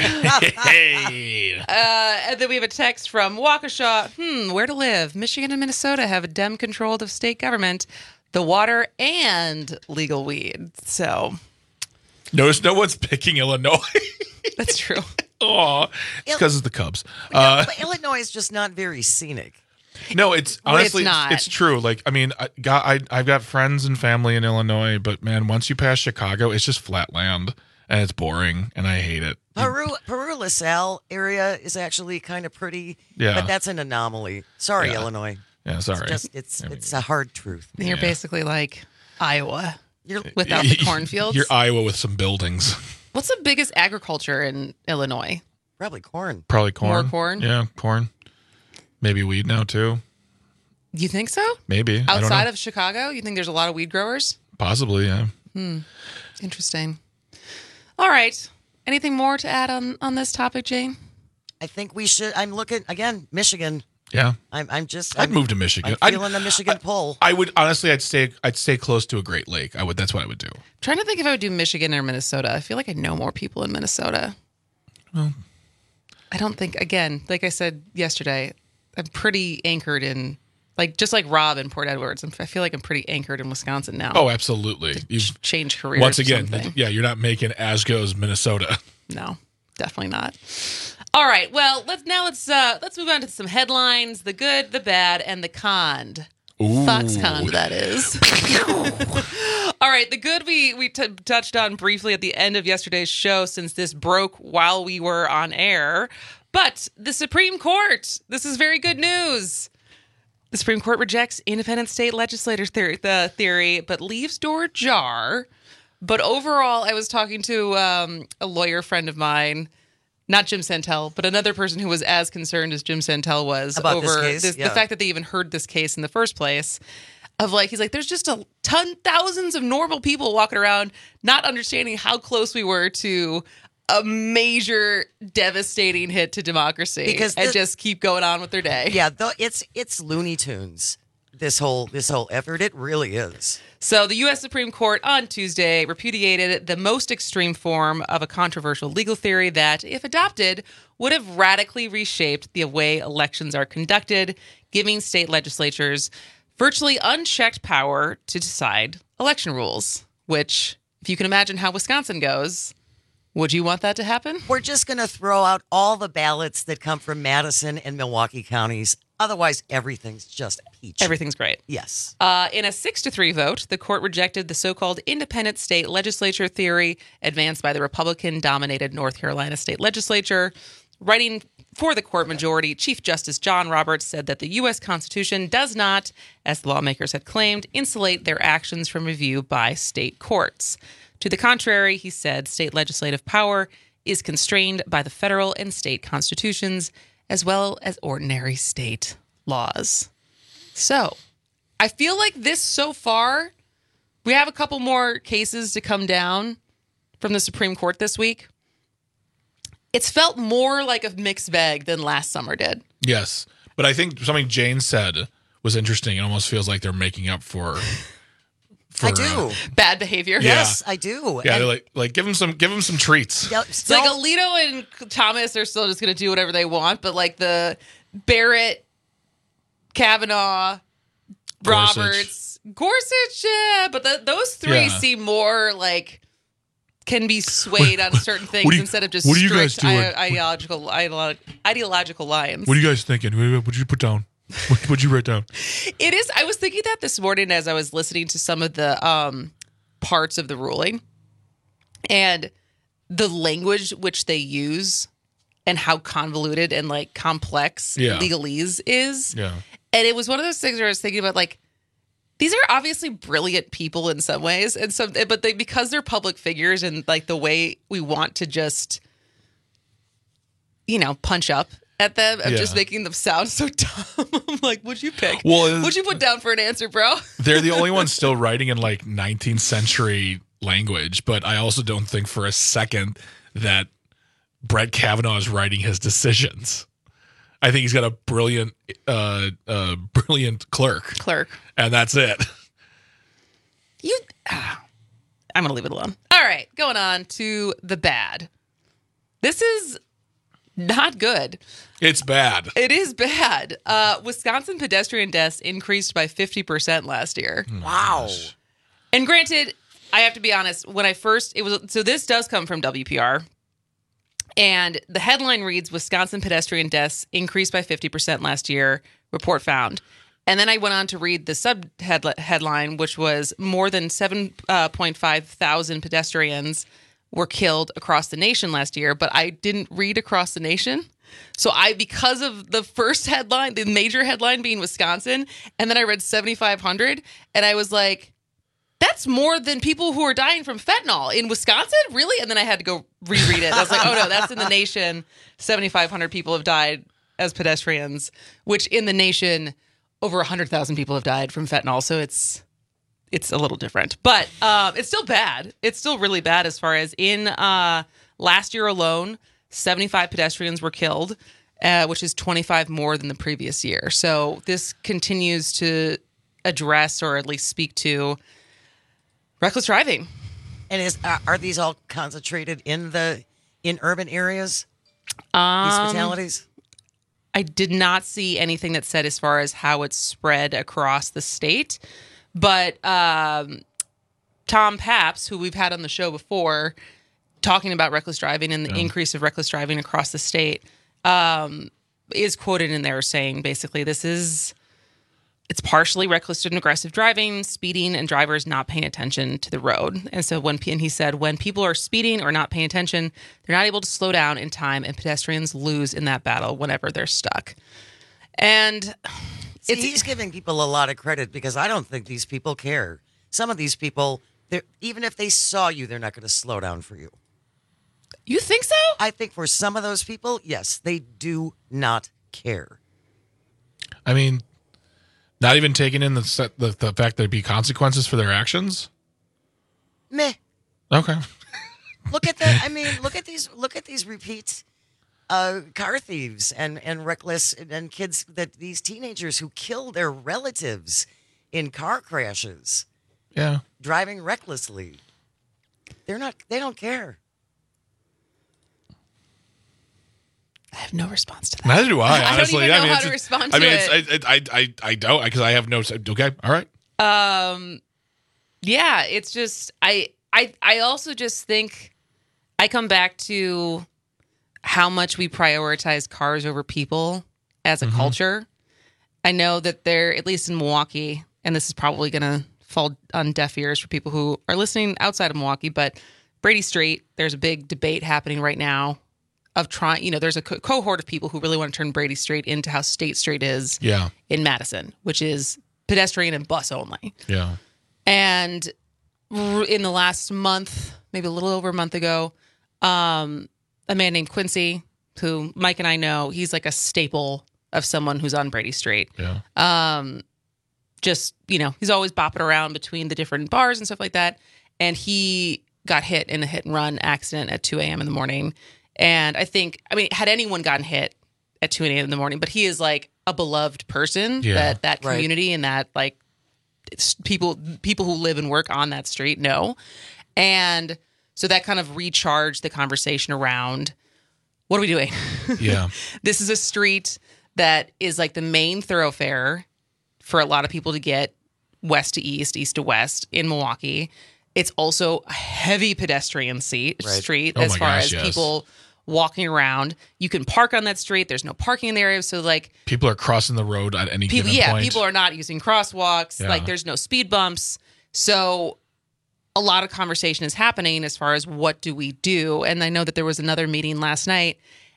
Hey. Uh, and then we have a text from Waukesha. Hmm, where to live? Michigan and Minnesota have a Dem-controlled of state government, the water, and legal weed. So Notice no one's picking Illinois. that's true. Aw, it's because it's the Cubs. No, Uh, but Illinois is just not very scenic. no, it's Well, it's honestly, it's, not. it's true. Like, I mean, I got, I, I've got friends and family in Illinois, but man, once you pass Chicago, it's just flat land and it's boring and I hate it. Peru, Peru LaSalle area is actually kind of pretty, Yeah. but that's an anomaly. Sorry, Yeah. Illinois. Yeah, sorry. It's just it's it's a hard truth. You're basically like Iowa You're without the cornfields. You're Iowa with some buildings. What's the biggest agriculture in Illinois? probably corn. Probably corn. More corn? Yeah, corn. Maybe weed now too. You think so? Maybe. I don't Outside know. of Chicago, you think there's a lot of weed growers? Possibly, yeah. Hmm. Interesting. All right. Anything more to add on, on this topic, Jane? I think we should. I'm looking again, Michigan. Yeah. I'm. I'm just. I'd I'm, move to Michigan. I'm I'd- feeling the Michigan pull. I would honestly I'd stay I'd stay close to a Great Lake. I would that's what I would do. Trying to think if I would do Michigan or Minnesota. I feel like I know more people in Minnesota. Well, I don't think, again, like I said yesterday, I'm pretty anchored in, like, just like Rob in Port Edwards. I'm, I feel like I'm pretty anchored in Wisconsin now. Oh, absolutely. You've changed careers. Once or again, something. yeah, you're not making as goes Minnesota. No, definitely not. All right. Well, let's now let's uh let's move on to some headlines: the good, the bad, and the conned. Ooh. Foxconn, that is. All right, the good we we t- touched on briefly at the end of yesterday's show, since this broke while we were on air. But the Supreme Court, this is very good news. The Supreme Court rejects independent state legislators theory, the theory, but leaves door ajar. But overall, I was talking to um, a lawyer friend of mine, not Jim Santel, but another person who was as concerned as Jim Santel was About over this case? this, Yeah. the fact that they even heard this case in the first place. Of like, he's like, there's just a ton, thousands of normal people walking around not understanding how close we were to a major devastating hit to democracy, Because and this- just keep going on with their day. Yeah, though it's it's Looney Tunes. This whole this whole effort, it really is. So the U S Supreme Court on Tuesday repudiated the most extreme form of a controversial legal theory that, if adopted, would have radically reshaped the way elections are conducted, giving state legislatures virtually unchecked power to decide election rules, which, if you can imagine how Wisconsin goes, would you want that to happen? We're just going to throw out all the ballots that come from Madison and Milwaukee counties. Otherwise, everything's just peach. Everything's great. Yes. Uh, in a six to three vote, the court rejected the so-called independent state legislature theory advanced by the Republican-dominated North Carolina state legislature. Writing for the court majority, Chief Justice John Roberts said that the U S Constitution does not, as the lawmakers had claimed, insulate their actions from review by state courts. To the contrary, he said, state legislative power is constrained by the federal and state constitutions, as well as ordinary state laws. So, I feel like this so far, we have a couple more cases to come down from the Supreme Court this week. It's felt more like a mixed bag than last summer did. Yes. But I think something Jane said was interesting. It almost feels like they're making up for for I do. uh, Bad behavior. Yeah. Yes, I do. yeah, And- they're like like give them some give them some treats. Yep, It's still- like Alito and Thomas are still just going to do whatever they want, but like the Barrett, Kavanaugh, Gorsuch. Roberts, Gorsuch, yeah, but the, those three Yeah. seem more like can be swayed on certain things what do you- instead of just what are you strict guys doing? i- ideological ideolo- ideological lines. What are you guys thinking? What did you put down? What would you write down? It is. I was thinking that this morning as I was listening to some of the um, parts of the ruling, and the language which they use and how convoluted and like complex Yeah. legalese is. Yeah. And it was one of those things where I was thinking about like, these are obviously brilliant people in some ways, and some, but they because they're public figures and like the way we want to just, you know, punch up at them of Yeah. just making them sound so dumb. I'm like, what'd you pick? Well, what'd you put down for an answer, bro? They're the only ones still writing in like nineteenth century language, but I also don't think for a second that Brett Kavanaugh is writing his decisions. I think he's got a brilliant, uh, uh, brilliant clerk. Clerk. And that's it. You, ah, I'm gonna leave it alone. All right, going on to the bad. This is not good. It's bad. It is bad. Uh, Wisconsin pedestrian deaths increased by fifty percent last year. Wow. And granted, I have to be honest, when I first, it was, so this does come from W P R. And the headline reads, Wisconsin pedestrian deaths increased by fifty percent last year, report found. And then I went on to read the sub headline, which was more than seven point five thousand pedestrians were killed across the nation last year, but I didn't read across the nation. So I, because of the first headline, the major headline being Wisconsin, and then I read seventy-five hundred, and I was like, that's more than people who are dying from fentanyl in Wisconsin? Really? And then I had to go reread it. I was like, oh no, that's in the nation. seventy-five hundred people have died as pedestrians, which in the nation, over one hundred thousand people have died from fentanyl. So it's it's a little different. But um, it's still bad. It's still really bad as far as in uh, last year alone, seventy-five pedestrians were killed, uh, which is twenty-five more than the previous year. So this continues to address or at least speak to reckless driving. And is are, are these all concentrated in the in urban areas? Um, these fatalities? I did not see anything that said as far as how it's spread across the state. But um, Tom Paps, who we've had on the show before, talking about reckless driving and the Yeah. increase of reckless driving across the state, um, is quoted in there saying basically this is, it's partially reckless and aggressive driving, speeding, and drivers not paying attention to the road. And so when, and he said, when people are speeding or not paying attention, they're not able to slow down in time, and pedestrians lose in that battle whenever they're stuck. And See, he's giving people a lot of credit because I don't think these people care. Some of these people, they're even if they saw you, they're not going to slow down for you. You think so? I think for some of those people, yes, they do not care. I mean, not even taking in the, set, the the fact there'd be consequences for their actions. Meh. Okay. Look at that. I mean, look at these. Look at these repeat uh, car thieves and and reckless and kids that these teenagers who kill their relatives in car crashes. Yeah. Driving recklessly. They're not. They don't care. I have no response to that. Neither do I. I Honestly, don't even know I mean, how it's to a- respond I to mean, it. it's, I, I, I, I don't because I have no. Okay, all right. Um, yeah, it's just I I I also just think I come back to how much we prioritize cars over people as a Mm-hmm. culture. I know that they're at least in Milwaukee, and this is probably going to fall on deaf ears for people who are listening outside of Milwaukee, but Brady Street, there's a big debate happening right now of trying, you know, there's a co- cohort of people who really want to turn Brady Street into how State Street is Yeah. in Madison, which is pedestrian and bus only. Yeah. And r- in the last month, maybe a little over a month ago, um, a man named Quincy, who Mike and I know, he's like a staple of someone who's on Brady Street. Yeah. Um, just, you know, he's always bopping around between the different bars and stuff like that. And he got hit in a hit and run accident at two a.m. in the morning. And I think, I mean, had anyone gotten hit at two a.m. in the morning, but he is like a beloved person Yeah. that that Right. community and that like it's people people who live and work on that street know. And so that kind of recharged the conversation around what are we doing? Yeah. This is a street that is like the main thoroughfare for a lot of people to get west to east, east to west in Milwaukee. It's also a heavy pedestrian seat, Right. street Oh as my far gosh, as yes. people walking around. You can park on that street. There's no parking in the area. So like People are crossing the road at any people, given yeah, point. people are not using crosswalks. Yeah. Like there's no speed bumps. So a lot of conversation is happening as far as what do we do. And I know that there was another meeting last night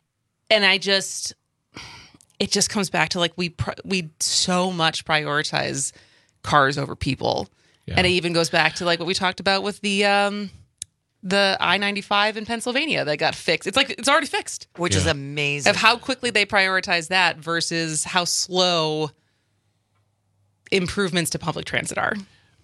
and I just, it just comes back to like we we so much prioritize cars over people, yeah. and it even goes back to like what we talked about with the um, the I ninety-five in Pennsylvania that got fixed. It's like it's already fixed, which yeah. is amazing. Of how quickly they prioritize that versus how slow improvements to public transit are.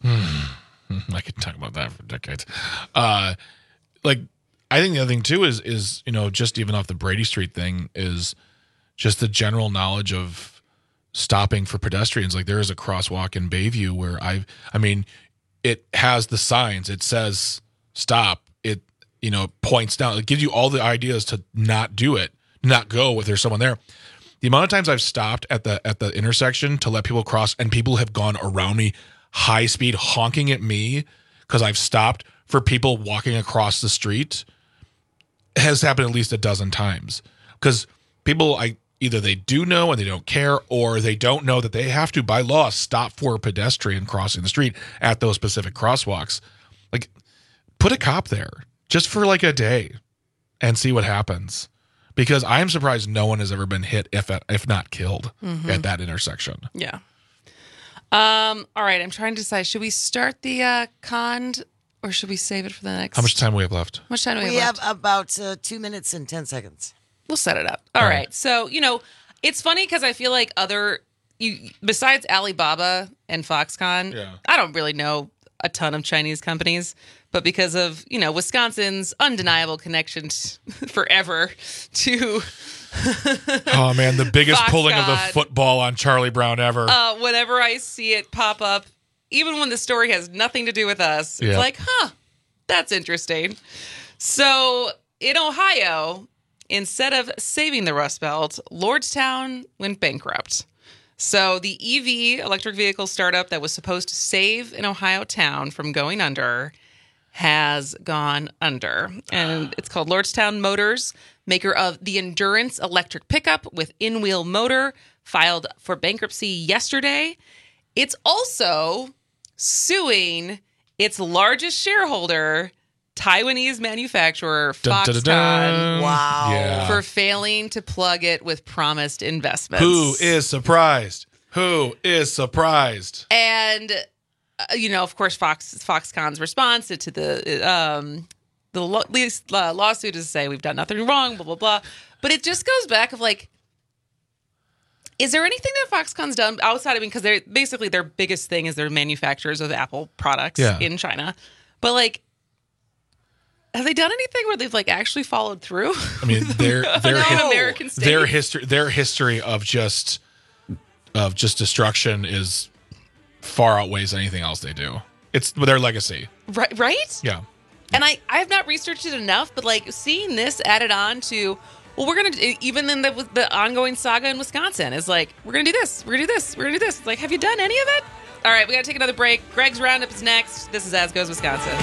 I could talk about that for decades. Uh, like, I think the other thing too is is you know just even off the Brady Street thing is just the general knowledge of stopping for pedestrians. Like there is a crosswalk in Bayview where I, I mean, it has the signs. It says stop. It you know points down. It gives you all the ideas to not do it, not go if there's someone there. The amount of times I've stopped at the at the intersection to let people cross, and people have gone around me, high speed, honking at me because I've stopped for people walking across the street, has happened at least a dozen times. Because people, I either they do know and they don't care, or they don't know that they have to, by law, stop for a pedestrian crossing the street at those specific crosswalks. Like, put a cop there just for like a day and see what happens. Because I am surprised no one has ever been hit, if if not killed, mm-hmm. at that intersection. Yeah. Um. All right. I'm trying to decide. Should we start the uh, con, or should we save it for the next? How much time do we have left? How much time do we, we have left? We have about uh, two minutes and ten seconds. We'll set it up. All, All right. right. So you know, it's funny because I feel like other you besides Alibaba and Foxconn, yeah. I don't really know a ton of Chinese companies. But because of, you know, Wisconsin's undeniable connection t- forever to... oh, man, the biggest Foxconn, pulling of the football on Charlie Brown ever. Uh, whenever I see it pop up, even when the story has nothing to do with us, it's yeah. like, huh, that's interesting. So in Ohio, instead of saving the Rust Belt, Lordstown went bankrupt. So the E V, electric vehicle startup that was supposed to save an Ohio town from going under... has gone under. And it's called Lordstown Motors, maker of the Endurance electric pickup with in-wheel motor, filed for bankruptcy yesterday. It's also suing its largest shareholder, Taiwanese manufacturer Foxconn, dun, dun, dun. Wow, yeah. for failing to plug it with promised investments. Who is surprised? Who is surprised? And... you know, of course, Fox Foxconn's response to the um, the lo- uh, lawsuit is to say we've done nothing wrong, blah blah blah. But it just goes back of like, is there anything that Foxconn's done outside of, I mean, because they're basically their biggest thing is they're manufacturers of Apple products yeah. in China, but like, have they done anything where they've like actually followed through? I mean, their their no, hi- American state. their history their history of just of just destruction is. Far outweighs anything else they do. It's their legacy. Right, right? Yeah. And I, I have not researched it enough, but like seeing this added on to, well, we're going to, even in the the ongoing saga in Wisconsin, is like, we're going to do this, we're going to do this, we're going to do this. It's like, have you done any of it? All right, we got to take another break. Greg's Roundup is next. This is As Goes Wisconsin.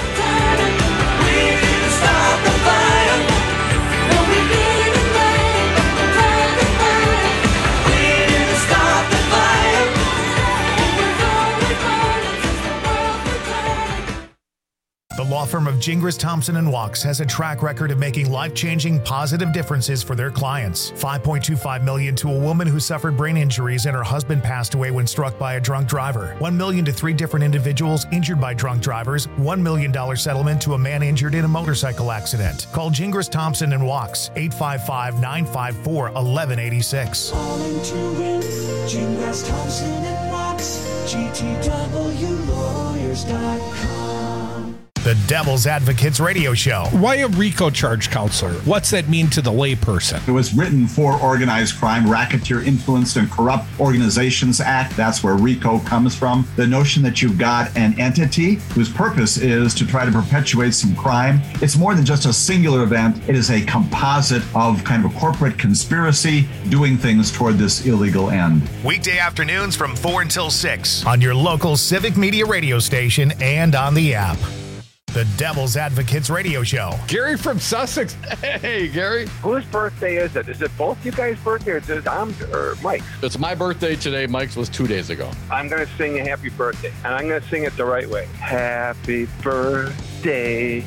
The law firm of Gingras, Thompson and Wachs has a track record of making life-changing positive differences for their clients. five point two five million dollars to a woman who suffered brain injuries and her husband passed away when struck by a drunk driver. one million dollars to three different individuals injured by drunk drivers. one million dollars settlement to a man injured in a motorcycle accident. Call Gingras, Thompson and Wachs, eight five five, nine five four, one one eight six. Calling to win, Gingras, Thompson and Wachs, G T W lawyers dot com. The Devil's Advocates Radio Show. Why a RICO charge, counselor? What's that mean to the layperson? It was written for Organized Crime, Racketeer Influenced and Corrupt Organizations Act. That's where RICO comes from. The notion that you've got an entity whose purpose is to try to perpetuate some crime. It's more than just a singular event. It is a composite of kind of a corporate conspiracy doing things toward this illegal end. Weekday afternoons from four until six on your local Civic Media radio station and on the app. The Devil's Advocates Radio Show. Gary from Sussex. Hey, Gary. Whose birthday is it? Is it both you guys' birthday or is it Tom's or Mike's? It's my birthday today. Mike's was two days ago. I'm going to sing a happy birthday, and I'm going to sing it the right way. Happy birthday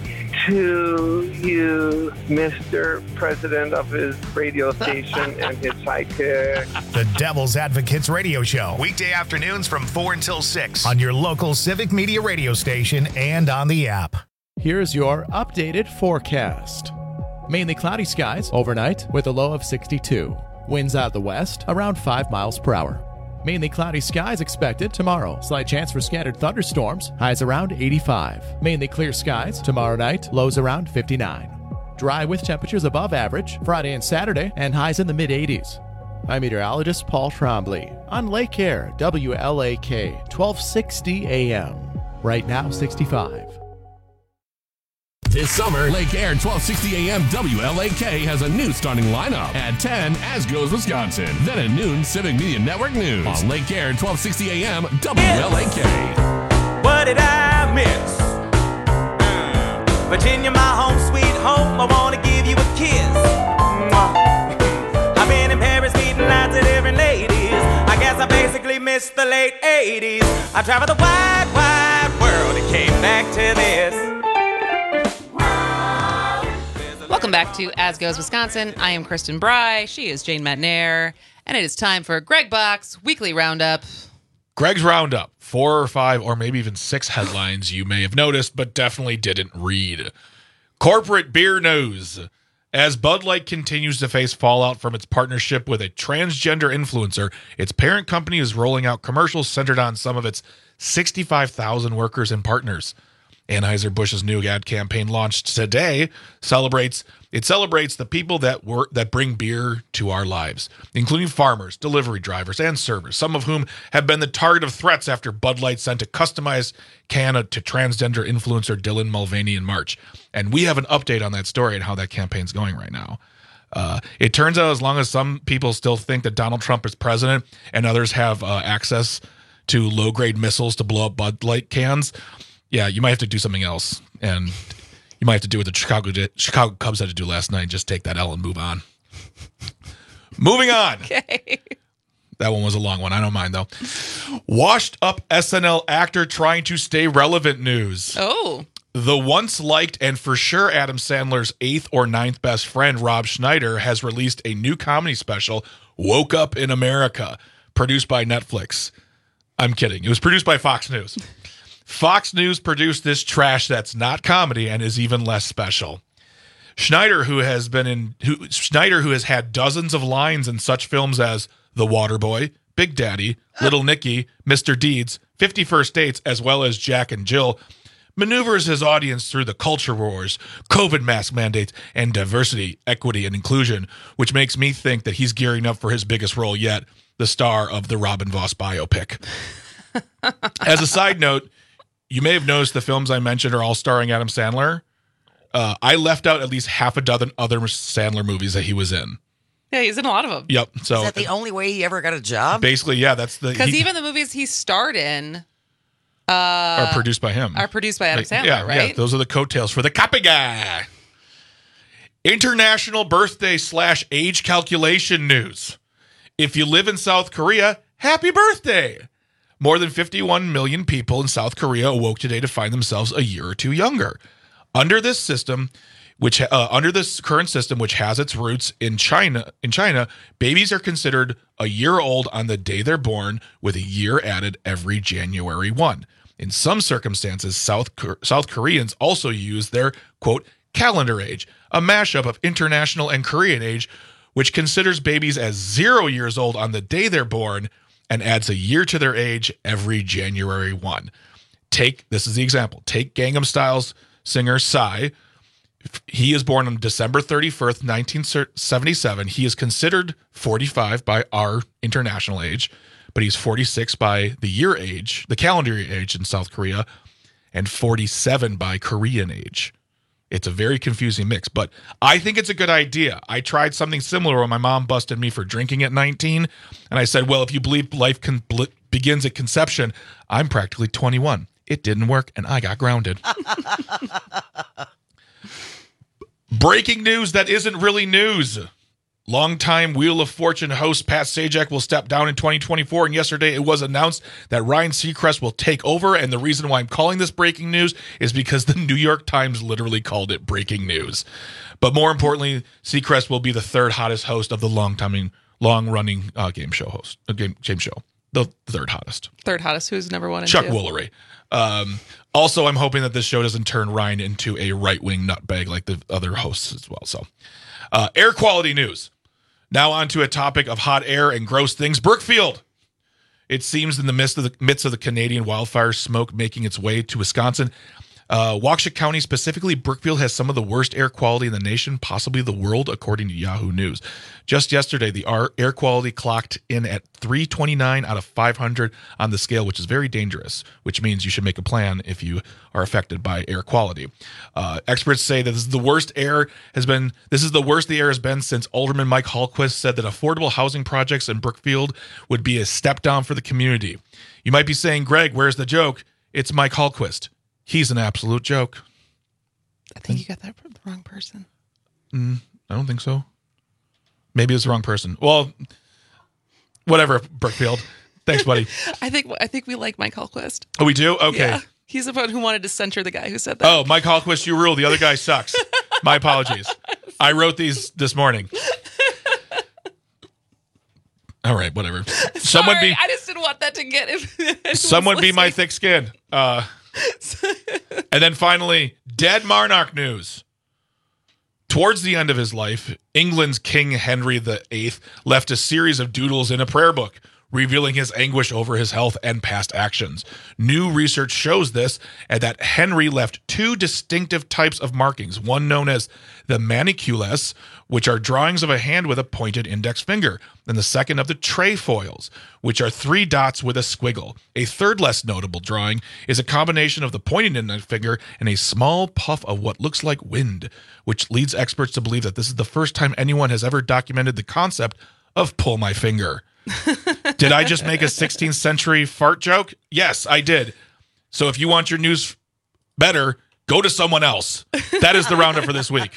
to you, Mister President of his radio station and his sidekick. The Devil's Advocates Radio Show. Weekday afternoons from four until six on your local Civic Media radio station and on the app. Here's your updated forecast. Mainly cloudy skies overnight with a low of sixty-two. Winds out of the west around five miles per hour. Mainly cloudy skies expected tomorrow. Slight chance for scattered thunderstorms. Highs around eighty-five. Mainly clear skies tomorrow night. Lows around fifty-nine. Dry with temperatures above average Friday and Saturday and highs in the mid-eighties. I'm meteorologist Paul Trombley on Lake Air, W L A K, twelve sixty A M. Right now, sixty-five. This summer, Lake Air twelve sixty A M W L A K has a new starting lineup. At ten, As Goes Wisconsin. Then at noon, Civic Media Network News. On Lake Air twelve sixty A M W L A K. What did I miss? Uh, Virginia, my home sweet home. I want to give you a kiss. Mwah. I've been in Paris meeting lots of different ladies. I guess I basically missed the late eighties. I traveled the wide, wide world and came back to this. Welcome back to As Goes Wisconsin. I am Kristen Bry. She is Jane Matnair. And it is time for Greg Bach's Weekly Roundup. Greg's Roundup. Four or five or maybe even six headlines you may have noticed, but definitely didn't read. Corporate beer news. As Bud Light continues to face fallout from its partnership with a transgender influencer, its parent company is rolling out commercials centered on some of its sixty-five thousand workers and partners. Anheuser-Busch's new ad campaign launched today celebrates it celebrates the people that work that bring beer to our lives, including farmers, delivery drivers, and servers, some of whom have been the target of threats after Bud Light sent a customized can to transgender influencer Dylan Mulvaney in March. And we have an update on that story and how that campaign's going right now. Uh, it turns out as long as some people still think that Donald Trump is president and others have uh, access to low-grade missiles to blow up Bud Light cans, yeah, you might have to do something else, and you might have to do what the Chicago Chicago Cubs had to do last night, just take that L and move on. Moving on. Okay. That one was a long one. I don't mind, though. Washed-up S N L actor trying to stay relevant news. Oh. The once-liked and for sure Adam Sandler's eighth or ninth best friend, Rob Schneider, has released a new comedy special, Woke Up in America, produced by Netflix. I'm kidding. It was produced by Fox News. Fox News produced this trash that's not comedy and is even less special. Schneider, who has been in who Schneider, who has had dozens of lines in such films as The Waterboy, Big Daddy, Little Nicky, Mister Deeds, fifty First Dates, as well as Jack and Jill, maneuvers his audience through the culture wars, COVID mask mandates, and diversity, equity, and inclusion, which makes me think that he's gearing up for his biggest role yet, the star of the Robin Voss biopic. As a side note, you may have noticed the films I mentioned are all starring Adam Sandler. Uh, I left out at least half a dozen other Sandler movies that he was in. Yeah, he's in a lot of them. Yep. So is that the only way he ever got a job? Basically, yeah. That's the because even the movies he starred in uh, are produced by him. Are produced by Adam like, Sandler, yeah, right? Yeah, those are the coattails for the copy guy. International birthday slash age calculation news. If you live in South Korea, happy birthday. More than fifty-one million people in South Korea awoke today to find themselves a year or two younger. Under this system, which uh, under this current system, which has its roots in China, in China, babies are considered a year old on the day they're born, with a year added every January first. In some circumstances, South South Koreans also use their quote calendar age, a mashup of international and Korean age, which considers babies as zero years old on the day they're born and adds a year to their age every January first. Take, this is the example, take Gangnam Style's singer Psy. He is born on December thirty-first, nineteen seventy-seven. He is considered forty-five by our international age, but he's forty-six by the year age, the calendar age in South Korea, and forty-seven by Korean age. It's a very confusing mix, but I think it's a good idea. I tried something similar when my mom busted me for drinking at nineteen, and I said, well, if you believe life can bl- begins at conception, I'm practically twenty-one. It didn't work, and I got grounded. Breaking news that isn't really news. Longtime Wheel of Fortune host Pat Sajak will step down in twenty twenty-four, and yesterday it was announced that Ryan Seacrest will take over, and the reason why I'm calling this breaking news is because the New York Times literally called it breaking news. But more importantly, Seacrest will be the third hottest host of the long-time, long-running uh, game show host, uh, game, game show, the third hottest. Third hottest, who's number one and Chuck two? Woolery. Um, also, I'm hoping that this show doesn't turn Ryan into a right-wing nutbag like the other hosts as well. So, uh, air quality news. Now on to a topic of hot air and gross things. Brookfield. It seems in the midst of the midst of the Canadian wildfire smoke making its way to Wisconsin, uh, Waukesha County, specifically Brookfield, has some of the worst air quality in the nation, possibly the world, according to Yahoo News. Just yesterday, the air quality clocked in at three twenty-nine out of five hundred on the scale, which is very dangerous, which means you should make a plan if you are affected by air quality. Uh, experts say that this is the worst air has been, this is the worst the air has been since Alderman Mike Hallquist said that affordable housing projects in Brookfield would be a step down for the community. You might be saying, Greg, where's the joke? It's Mike Hallquist. He's an absolute joke. I think you got that from the wrong person. Mm, I don't think so. Maybe it's the wrong person. Well, whatever, Brookfield. Thanks, buddy. I think I think we like Mike Hallquist. Oh, we do? Okay. Yeah. He's the one who wanted to censure the guy who said that. Oh, Mike Hallquist, you rule. The other guy sucks. My apologies. I wrote these this morning. All right, whatever. Sorry, someone be. I just didn't want that to get. If someone be my thick skin. Uh, and then finally, dead Monarch news. Towards the end of his life, England's King Henry the Eighth left a series of doodles in a prayer book, revealing his anguish over his health and past actions. New research shows this, and that Henry left two distinctive types of markings, one known as the manicules, which are drawings of a hand with a pointed index finger, and the second of the trefoils, which are three dots with a squiggle. A third less notable drawing is a combination of the pointed index finger and a small puff of what looks like wind, which leads experts to believe that this is the first time anyone has ever documented the concept of pull my finger. Did I just make a sixteenth century fart joke? Yes, I did. So if you want your news better, go to someone else. That is the roundup for this week.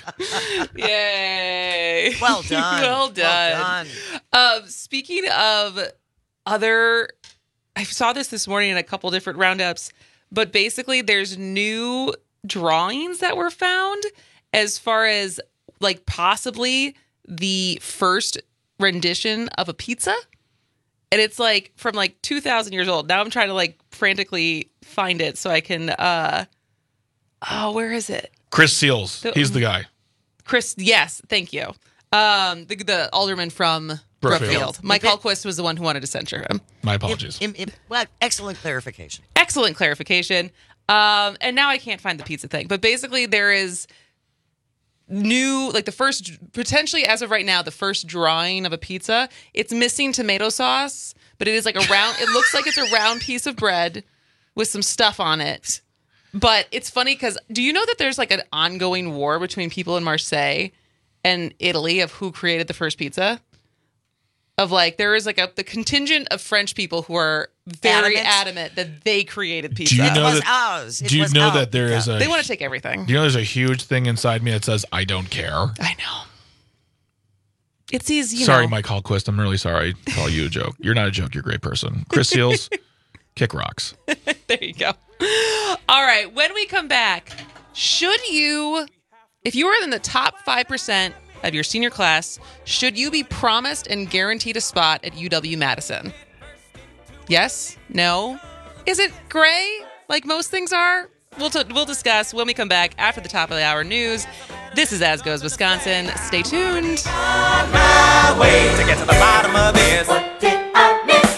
Yay. Well done. well done. Well done. Um, speaking of other, I saw this this morning in a couple different roundups, but basically there's new drawings that were found as far as like possibly the first rendition of a pizza. And it's like from like two thousand years old. Now I'm trying to like frantically find it so I can, uh, oh, where is it? Chris Seals. The, He's the guy. Chris, yes, thank you. Um, the, the alderman from Brookfield. Brookfield. Mike Hallquist was the one who wanted to censure him. My apologies. Im, im, well, excellent clarification. Excellent clarification. Um, and now I can't find the pizza thing. But basically there is new, like the first, potentially as of right now, the first drawing of a pizza. It's missing tomato sauce, but it is like a round, it looks like it's a round piece of bread with some stuff on it. But it's funny because do you know that there's like an ongoing war between people in Marseille and Italy of who created the first pizza? Of like, there is like a the contingent of French people who are very adamant, adamant that they created pizza. Do you know it was that, ours. It do you was know our that there pizza. is a... They want to take everything. Do you know there's a huge thing inside me that says, I don't care? I know. It's easy, you sorry, know. Mike Hallquist. I'm really sorry to call you a joke. You're not a joke. You're a great person. Chris Seals, kick rocks. There you go. All right. When we come back, should you, if you are in the top five percent of your senior class, should you be promised and guaranteed a spot at U W-Madison? Yes? No? Is it gray like most things are? We'll, t- we'll discuss when we come back after the top of the hour news. This is As Goes Wisconsin. Stay tuned. On my way to get to the bottom of this. What did I miss?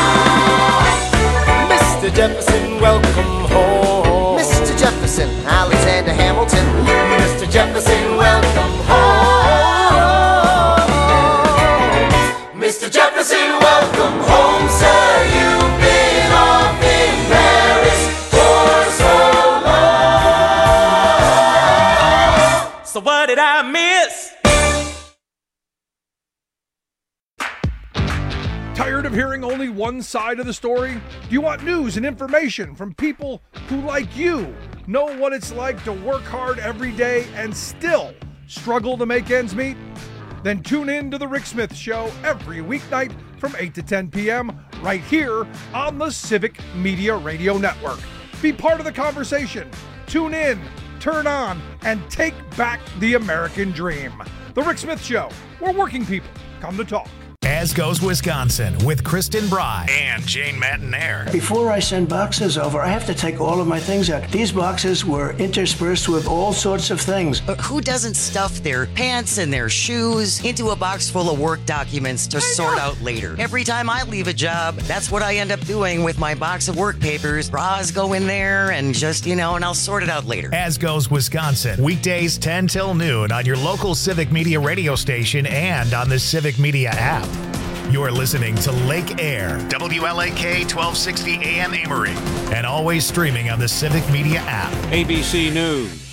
Oh, Mister Jefferson, welcome home. Mister Jefferson, Alexander Hamilton. Mister Jefferson, welcome home. Mister Jefferson, welcome home, sir. You've been off in Paris for so long. So what did I miss? Tired of hearing only one side of the story? Do you want news and information from people who, like you, know what it's like to work hard every day and still struggle to make ends meet? Then tune in to The Rick Smith Show every weeknight from eight to ten p.m. right here on the Civic Media Radio Network. Be part of the conversation. Tune in, turn on, and take back the American dream. The Rick Smith Show, where working people come to talk. As Goes Wisconsin with Kristen Bry and Jane Matanair. Before I send boxes over, I have to take all of my things out. These boxes were interspersed with all sorts of things. But who doesn't stuff their pants and their shoes into a box full of work documents to sort out later? Every time I leave a job, that's what I end up doing with my box of work papers. Bras go in there and just, you know, and I'll sort it out later. As Goes Wisconsin, weekdays ten till noon on your local Civic Media radio station and on the Civic Media app. You're listening to Lake Air, W L A K twelve sixty A M Amory, and always streaming on the Civic Media app. A B C News.